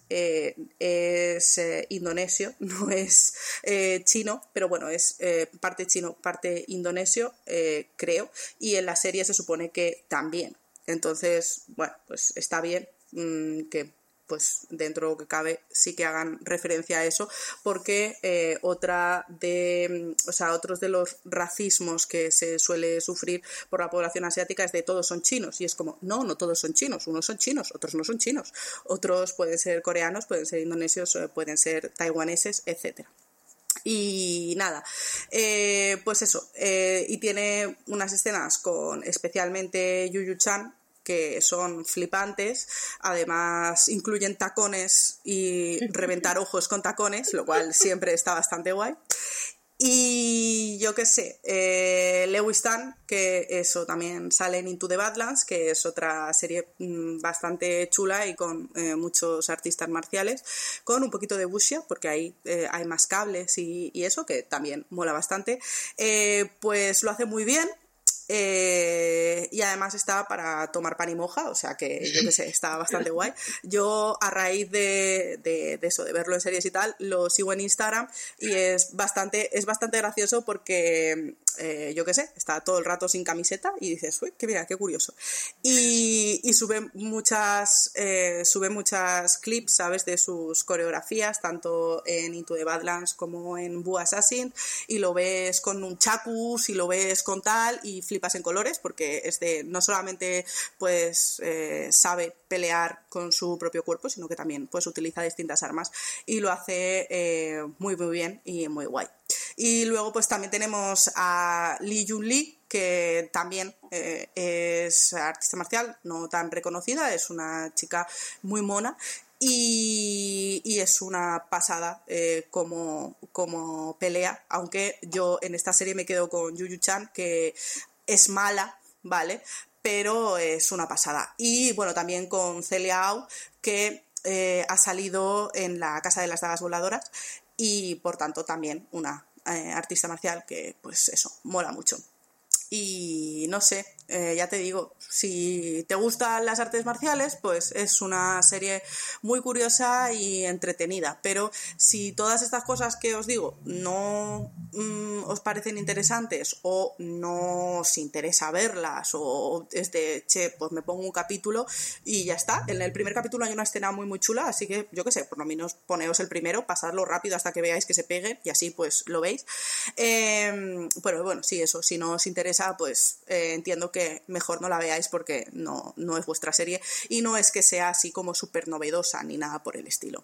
[SPEAKER 1] es indonesio, no es chino, pero bueno, es parte chino, parte indonesio, creo, y en la serie se supone que también. Entonces, bueno, pues está bien que pues dentro de lo que cabe sí que hagan referencia a eso, porque otros de los racismos que se suele sufrir por la población asiática es de todos son chinos, y es como, no todos son chinos, unos son chinos, otros no son chinos, otros pueden ser coreanos, pueden ser indonesios, pueden ser taiwaneses, etcétera. Y nada, pues eso, y tiene unas escenas con especialmente Yu-Yu-chan que son flipantes, además incluyen tacones y reventar ojos con tacones, lo cual siempre está bastante guay. Y yo qué sé, Lewis Tan, que eso también sale en Into the Badlands, que es otra serie bastante chula y con muchos artistas marciales, con un poquito de wuxia, porque ahí hay más cables y eso, que también mola bastante, pues lo hace muy bien. Y además está para tomar pan y moja, o sea que yo que sé, está bastante guay. Yo a raíz de eso, de verlo en series y tal, lo sigo en Instagram y es bastante gracioso porque yo que sé, está todo el rato sin camiseta y dices, uy, qué curioso. Y sube muchas clips, ¿sabes? De sus coreografías, tanto en Into the Badlands como en Boo Assassin, y lo ves con un chakus y lo ves con tal y flipas en colores, porque no solamente pues sabe pelear con su propio cuerpo, sino que también pues utiliza distintas armas y lo hace muy bien y muy guay. Y luego pues también tenemos a Lee Jun Lee, que también es artista marcial, no tan reconocida, es una chica muy mona y es una pasada como pelea, aunque yo en esta serie me quedo con Yu-Yu-chan, que es mala, ¿vale? Pero es una pasada. Y bueno, también con Celia Au, que ha salido en La Casa de las Dagas Voladoras y por tanto también una artista marcial que pues eso, mola mucho. Y no sé, ya te digo, si te gustan las artes marciales, pues es una serie muy curiosa y entretenida, pero si todas estas cosas que os digo no os parecen interesantes o no os interesa verlas o es de, pues me pongo un capítulo y ya está. En el primer capítulo hay una escena muy chula, así que yo qué sé, por lo menos poneos el primero, pasadlo rápido hasta que veáis que se peguen y así pues lo veis. Pero bueno, sí, eso, si no os interesa, pues entiendo que mejor no la veáis porque no es vuestra serie y no es que sea así como súper novedosa ni nada por el estilo.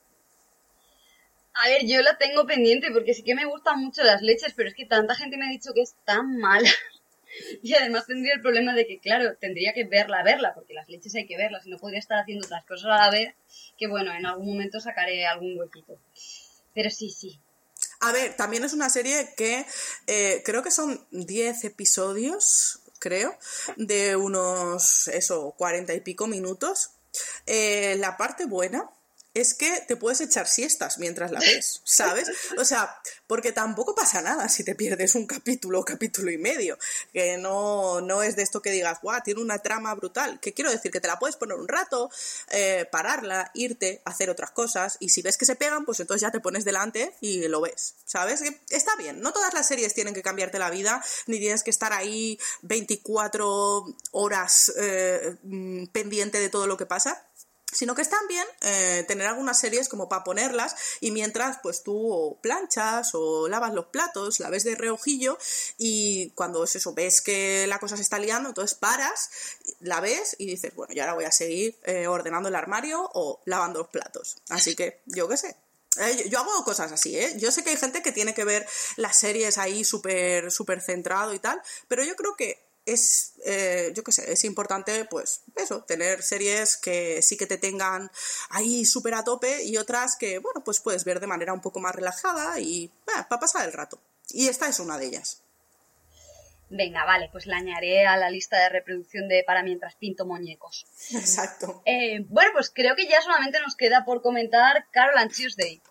[SPEAKER 2] A ver, yo la tengo pendiente porque sí que me gustan mucho las leches, pero es que tanta gente me ha dicho que es tan mala. Y además tendría el problema de que, claro, tendría que verla, porque las leches hay que verlas y no podría estar haciendo otras cosas a la vez, que bueno, en algún momento sacaré algún huequito. Pero sí.
[SPEAKER 1] A ver, también es una serie que creo que son 10 episodios, de unos, 40 y pico minutos. La parte buena es que te puedes echar siestas mientras la ves, ¿sabes? O sea, porque tampoco pasa nada si te pierdes un capítulo y medio, que no es de esto que digas, ¡guau!, tiene una trama brutal. Que quiero decir que te la puedes poner un rato, pararla, irte, hacer otras cosas, y si ves que se pegan, pues entonces ya te pones delante y lo ves, ¿sabes? Que está bien, no todas las series tienen que cambiarte la vida, ni tienes que estar ahí 24 horas pendiente de todo lo que pasa, sino que están bien tener algunas series como para ponerlas y mientras pues tú o planchas o lavas los platos, la ves de reojillo y cuando es eso, ves que la cosa se está liando, entonces paras, la ves y dices, bueno, yo ahora voy a seguir ordenando el armario o lavando los platos. Así que yo qué sé. Yo hago cosas así, ¿eh? Yo sé que hay gente que tiene que ver las series ahí súper centrado y tal, pero yo creo que es, yo qué sé, es importante, pues eso, tener series que sí que te tengan ahí súper a tope y otras que, bueno, pues puedes ver de manera un poco más relajada y para pasar el rato. Y esta es una de ellas.
[SPEAKER 2] Venga, vale, pues la añadiré a la lista de reproducción de para mientras pinto muñecos.
[SPEAKER 1] Exacto.
[SPEAKER 2] Bueno, pues creo que ya solamente nos queda por comentar Carol and Tuesday.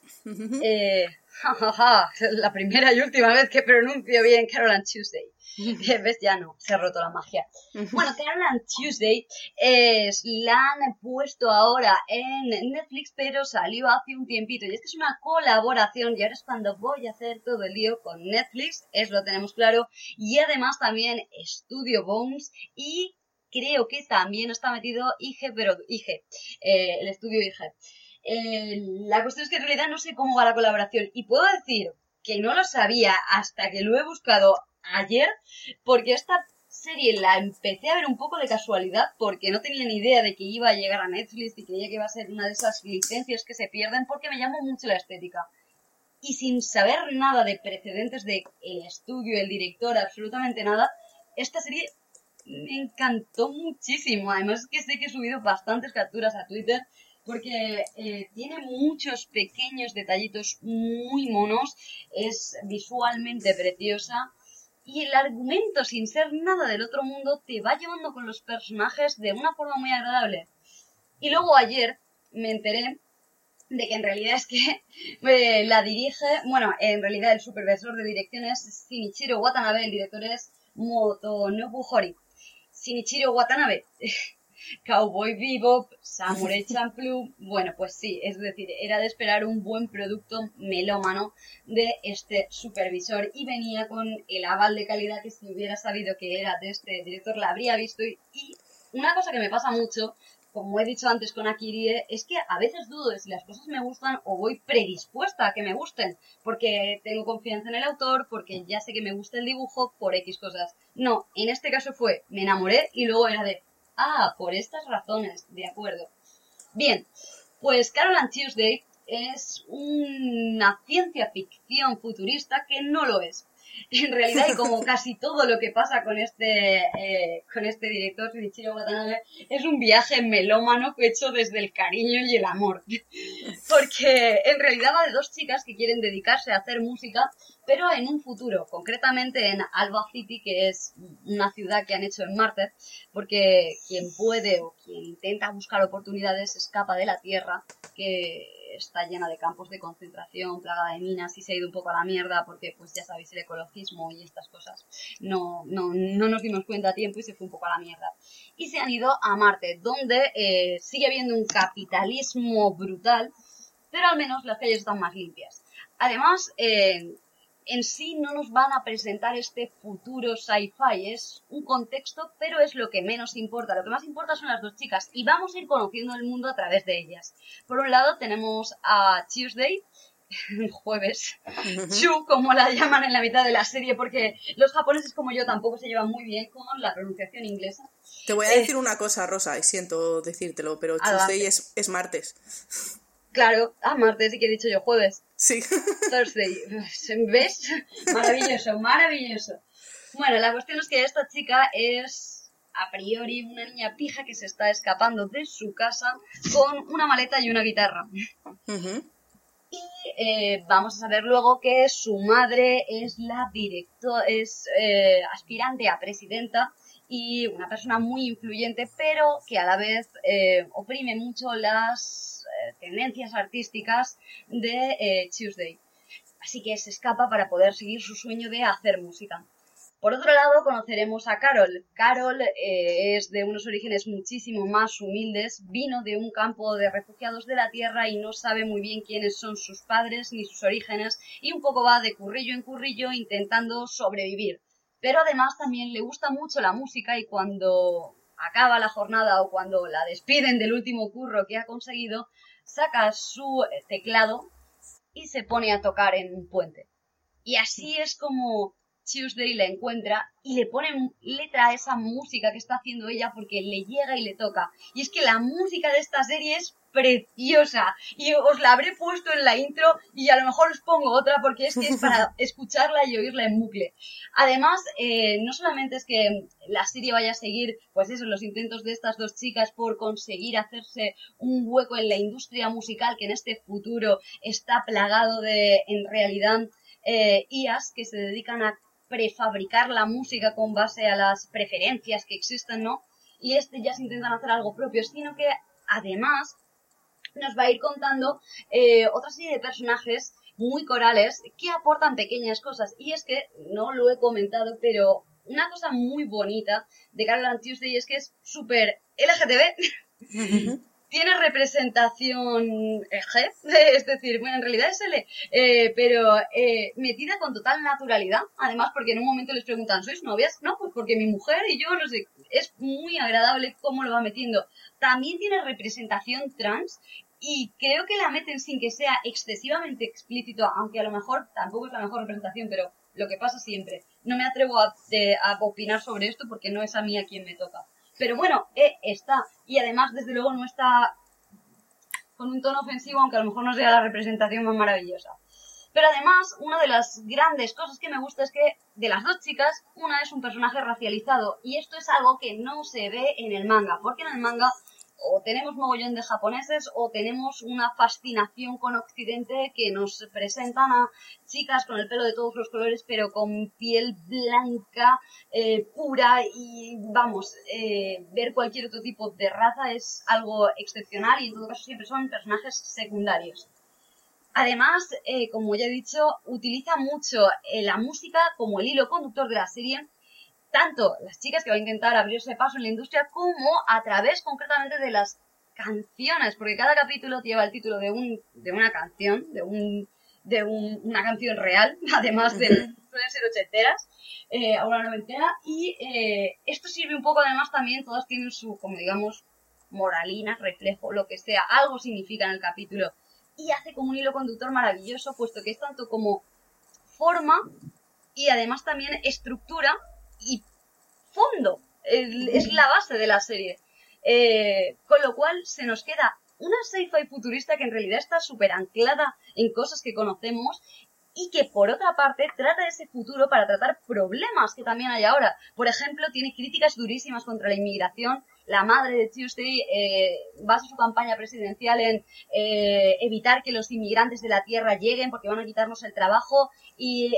[SPEAKER 2] La primera y última vez que pronuncio bien Carol and Tuesday. ¿Ves? Ya no, se ha roto la magia. Bueno, Carol and Tuesday la han puesto ahora en Netflix, pero salió hace un tiempito. Y es que es una colaboración y ahora es cuando voy a hacer todo el lío con Netflix, eso lo tenemos claro. Y además también Studio Bones y creo que también está metido IG, pero IG, el estudio IG. La cuestión es que en realidad no sé cómo va la colaboración y puedo decir que no lo sabía hasta que lo he buscado ayer, porque esta serie la empecé a ver un poco de casualidad porque no tenía ni idea de que iba a llegar a Netflix y creía que iba a ser una de esas licencias que se pierden porque me llamó mucho la estética. Y sin saber nada de precedentes de el estudio, el director, absolutamente nada, esta serie me encantó muchísimo. Además que sé que he subido bastantes capturas a Twitter porque tiene muchos pequeños detallitos muy monos, es visualmente preciosa y el argumento, sin ser nada del otro mundo, te va llevando con los personajes de una forma muy agradable. Y luego ayer me enteré de que en realidad es que la dirige, bueno, en realidad el supervisor de dirección es Shinichiro Watanabe, el director es Motonobu Hori. Shinichiro Watanabe, Cowboy Bebop, Samurai Champloo, bueno, pues sí, es decir, era de esperar un buen producto melómano de este supervisor y venía con el aval de calidad que si hubiera sabido que era de este director la habría visto y una cosa que me pasa mucho, como he dicho antes con Akirie, es que a veces dudo de si las cosas me gustan o voy predispuesta a que me gusten, porque tengo confianza en el autor, porque ya sé que me gusta el dibujo, por X cosas. No, en este caso fue, me enamoré y luego era de, por estas razones, de acuerdo. Bien, pues Carol and Tuesday es una ciencia ficción futurista que no lo es. En realidad, y como casi todo lo que pasa con este director, Shinichiro Watanabe, es un viaje melómano hecho desde el cariño y el amor. Porque en realidad va de dos chicas que quieren dedicarse a hacer música, pero en un futuro, concretamente en Alba City, que es una ciudad que han hecho en Marte, porque quien puede o quien intenta buscar oportunidades escapa de la Tierra, que está llena de campos de concentración, plagada de minas y se ha ido un poco a la mierda porque, pues ya sabéis, el ecologismo y estas cosas no nos dimos cuenta a tiempo y se fue un poco a la mierda. Y se han ido a Marte, donde sigue habiendo un capitalismo brutal, pero al menos las calles están más limpias. Además, en sí no nos van a presentar este futuro sci-fi, es un contexto, pero es lo que menos importa. Lo que más importa son las dos chicas y vamos a ir conociendo el mundo a través de ellas. Por un lado tenemos a Tuesday, jueves, Chu, como la llaman en la mitad de la serie, porque los japoneses como yo tampoco se llevan muy bien con la pronunciación inglesa.
[SPEAKER 1] Te voy a decir una cosa, Rosa, y siento decírtelo, pero Tuesday es martes.
[SPEAKER 2] Claro, martes, y que he dicho yo jueves.
[SPEAKER 1] Sí.
[SPEAKER 2] Thursday, ¿ves? Maravilloso, maravilloso. Bueno, la cuestión es que esta chica es a priori una niña pija que se está escapando de su casa con una maleta y una guitarra.
[SPEAKER 1] Uh-huh.
[SPEAKER 2] Y vamos a saber luego que su madre es aspirante a presidenta y una persona muy influyente, pero que a la vez oprime mucho las tendencias artísticas de Tuesday. Así que se escapa para poder seguir su sueño de hacer música. Por otro lado, conoceremos a Carol. Carol es de unos orígenes muchísimo más humildes, vino de un campo de refugiados de la tierra y no sabe muy bien quiénes son sus padres ni sus orígenes y un poco va de currillo en currillo intentando sobrevivir. Pero además también le gusta mucho la música y cuando acaba la jornada o cuando la despiden del último curro que ha conseguido, saca su teclado y se pone a tocar en un puente. Y así es como Tuesday la encuentra y le pone letra a esa música que está haciendo ella porque le llega y le toca. Y es que la música de esta serie es preciosa y os la habré puesto en la intro y a lo mejor os pongo otra porque es que es para escucharla y oírla en bucle. Además, no solamente es que la serie vaya a seguir pues eso, los intentos de estas dos chicas por conseguir hacerse un hueco en la industria musical que en este futuro está plagado de, en realidad, IAs que se dedican a prefabricar la música con base a las preferencias que existen, ¿no? Y ya se intentan hacer algo propio, sino que además nos va a ir contando otra serie de personajes muy corales que aportan pequeñas cosas. Y es que, no lo he comentado, pero una cosa muy bonita de Carol and Tuesday es que es súper LGTB. tiene representación G, es decir, bueno, en realidad es L, pero metida con total naturalidad, además porque en un momento les preguntan, ¿sois novias? No, pues porque mi mujer y yo, no sé, es muy agradable cómo lo va metiendo. También tiene representación trans y creo que la meten sin que sea excesivamente explícito, aunque a lo mejor tampoco es la mejor representación, pero lo que pasa siempre. No me atrevo a opinar sobre esto porque no es a mí a quien me toca. Pero bueno, está. Y además, desde luego, no está con un tono ofensivo, aunque a lo mejor no sea la representación más maravillosa. Pero además, una de las grandes cosas que me gusta es que de las dos chicas, una es un personaje racializado. Y esto es algo que no se ve en el manga. Porque en el manga o tenemos mogollón de japoneses o tenemos una fascinación con Occidente que nos presentan a chicas con el pelo de todos los colores pero con piel blanca, pura y vamos, ver cualquier otro tipo de raza es algo excepcional y en todo caso siempre son personajes secundarios. Además, como ya he dicho, utiliza mucho la música como el hilo conductor de la serie, tanto las chicas que van a intentar abrirse paso en la industria como a través concretamente de las canciones, porque cada capítulo lleva el título de una canción, una canción real, además de suelen ser ochenteras, ahora noventera, y esto sirve un poco además también, todas tienen su, como digamos, moralina, reflejo, lo que sea, algo significa en el capítulo, y hace como un hilo conductor maravilloso, puesto que es tanto como forma y además también estructura y fondo, es la base de la serie, con lo cual se nos queda una sci-fi futurista que en realidad está súper anclada en cosas que conocemos y que por otra parte trata ese futuro para tratar problemas que también hay ahora. Por ejemplo, tiene críticas durísimas contra la inmigración. La madre de Tuesday basa su campaña presidencial en evitar que los inmigrantes de la Tierra lleguen porque van a quitarnos el trabajo y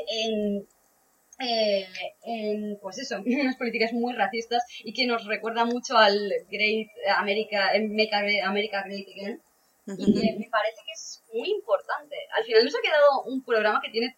[SPEAKER 2] pues eso, unas políticas muy racistas y que nos recuerda mucho al Great America, America Great Again, y que me parece que es muy importante. Al final nos ha quedado un programa que tiene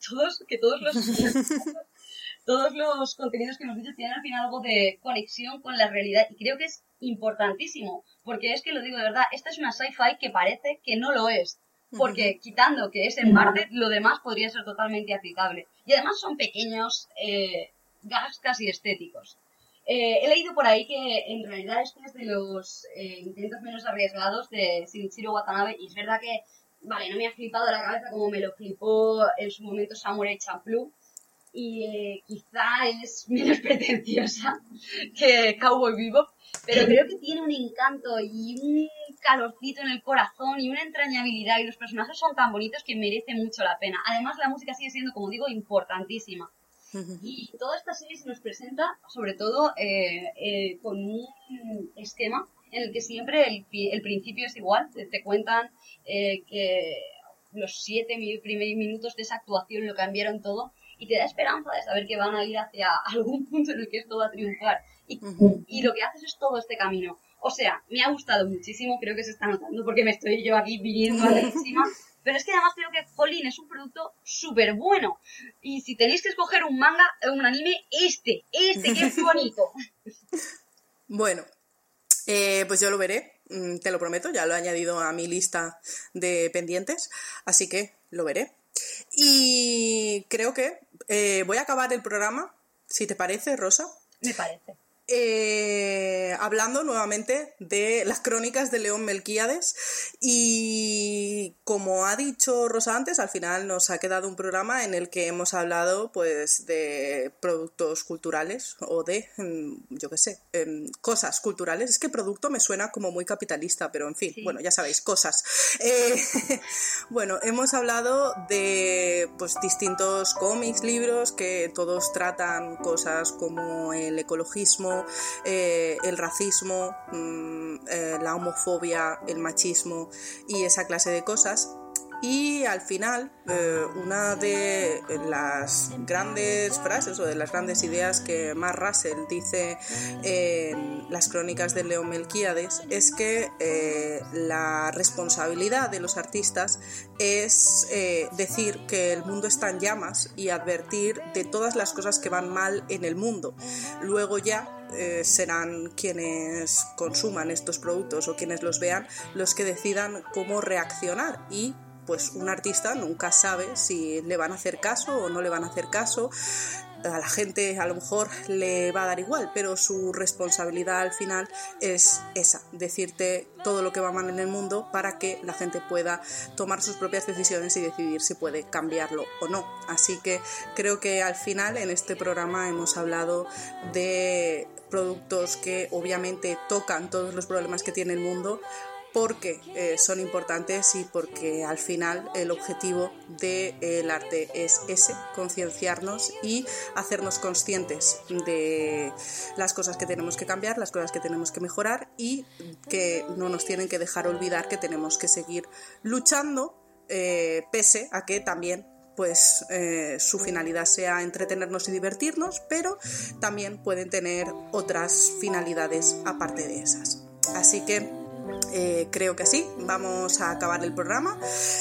[SPEAKER 2] todos los contenidos que hemos dicho tienen al final algo de conexión con la realidad y creo que es importantísimo, porque es que lo digo de verdad, esta es una sci-fi que parece que no lo es. Porque quitando que es en Marte, lo demás podría ser totalmente aplicable. Y además son pequeños gags casi estéticos. He leído por ahí que en realidad este es de los intentos menos arriesgados de Shinichiro Watanabe. Y es verdad que, vale, no me ha flipado la cabeza como me lo flipó en su momento Samurai Champloo. Y quizá es menos pretenciosa que Cowboy Bebop, pero creo que tiene un encanto y un calorcito en el corazón y una entrañabilidad y los personajes son tan bonitos que merece mucho la pena. Además la música sigue siendo, como digo, importantísima. Y toda esta serie se nos presenta sobre todo con un esquema en el que siempre el principio es igual, te cuentan que los 7 primeros minutos de esa actuación lo cambiaron todo y te da esperanza de saber que van a ir hacia algún punto en el que esto va a triunfar. Y lo que haces es todo este camino. O sea, me ha gustado muchísimo, creo que se está notando porque me estoy yo aquí viniendo a encima. Pero es que además creo que Jolín es un producto súper bueno. Y si tenéis que escoger un manga, un anime, este que es bonito.
[SPEAKER 1] Bueno, pues yo lo veré, te lo prometo, ya lo he añadido a mi lista de pendientes, así que lo veré. Y creo que voy a acabar el programa, si te parece, Rosa.
[SPEAKER 2] Me parece.
[SPEAKER 1] Hablando nuevamente de las crónicas de León Melquíades y como ha dicho Rosa antes, al final nos ha quedado un programa en el que hemos hablado pues de productos culturales o de, yo qué sé, cosas culturales. Es que producto me suena como muy capitalista, pero en fin, sí. Bueno, ya sabéis, cosas. Bueno, hemos hablado de pues distintos cómics, libros que todos tratan cosas como el ecologismo, el racismo, la homofobia, el machismo y esa clase de cosas. Y al final, una de las grandes frases o de las grandes ideas que Mark Russell dice en las crónicas de León Melquíades es que la responsabilidad de los artistas es decir que el mundo está en llamas y advertir de todas las cosas que van mal en el mundo. Luego ya serán quienes consuman estos productos o quienes los vean los que decidan cómo reaccionar, y pues un artista nunca sabe si le van a hacer caso o no le van a hacer caso. A la gente a lo mejor le va a dar igual, pero su responsabilidad al final es esa, decirte todo lo que va mal en el mundo para que la gente pueda tomar sus propias decisiones y decidir si puede cambiarlo o no. Así que creo que al final en este programa hemos hablado de productos que obviamente tocan todos los problemas que tiene el mundo, porque son importantes y porque al final el objetivo del arte es ese, concienciarnos y hacernos conscientes de las cosas que tenemos que cambiar, las cosas que tenemos que mejorar, y que no nos tienen que dejar olvidar que tenemos que seguir luchando, pese a que también pues su finalidad sea entretenernos y divertirnos, pero también pueden tener otras finalidades aparte de esas. Así que creo que sí, vamos a acabar el programa.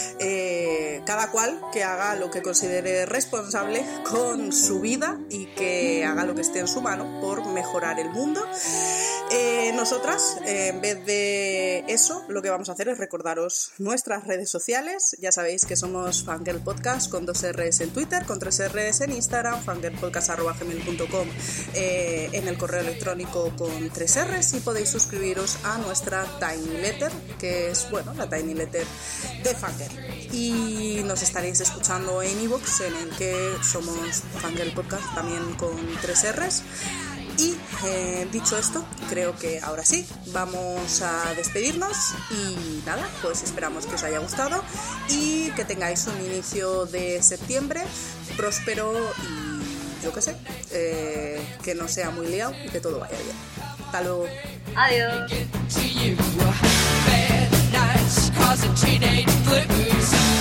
[SPEAKER 1] Cada cual que haga lo que considere responsable con su vida y que haga lo que esté en su mano por mejorar el mundo. Nosotras, en vez de eso, lo que vamos a hacer es recordaros nuestras redes sociales. Ya sabéis que somos Fangirl Podcast con 2 R's en Twitter, con 3 R's en Instagram, fangirlpodcast@gmail.com, en el correo electrónico con 3 R's, y podéis suscribiros a nuestra Tiny Letter, que es, bueno, la Tiny Letter de Fangirl. Y nos estaréis escuchando en iVoox, en el que somos Fangirl Podcast también con 3 R's. Y dicho esto, creo que ahora sí, vamos a despedirnos y nada, pues esperamos que os haya gustado y que tengáis un inicio de septiembre próspero y yo qué sé, que no sea muy liado y que todo vaya bien. Hasta luego.
[SPEAKER 2] Adiós.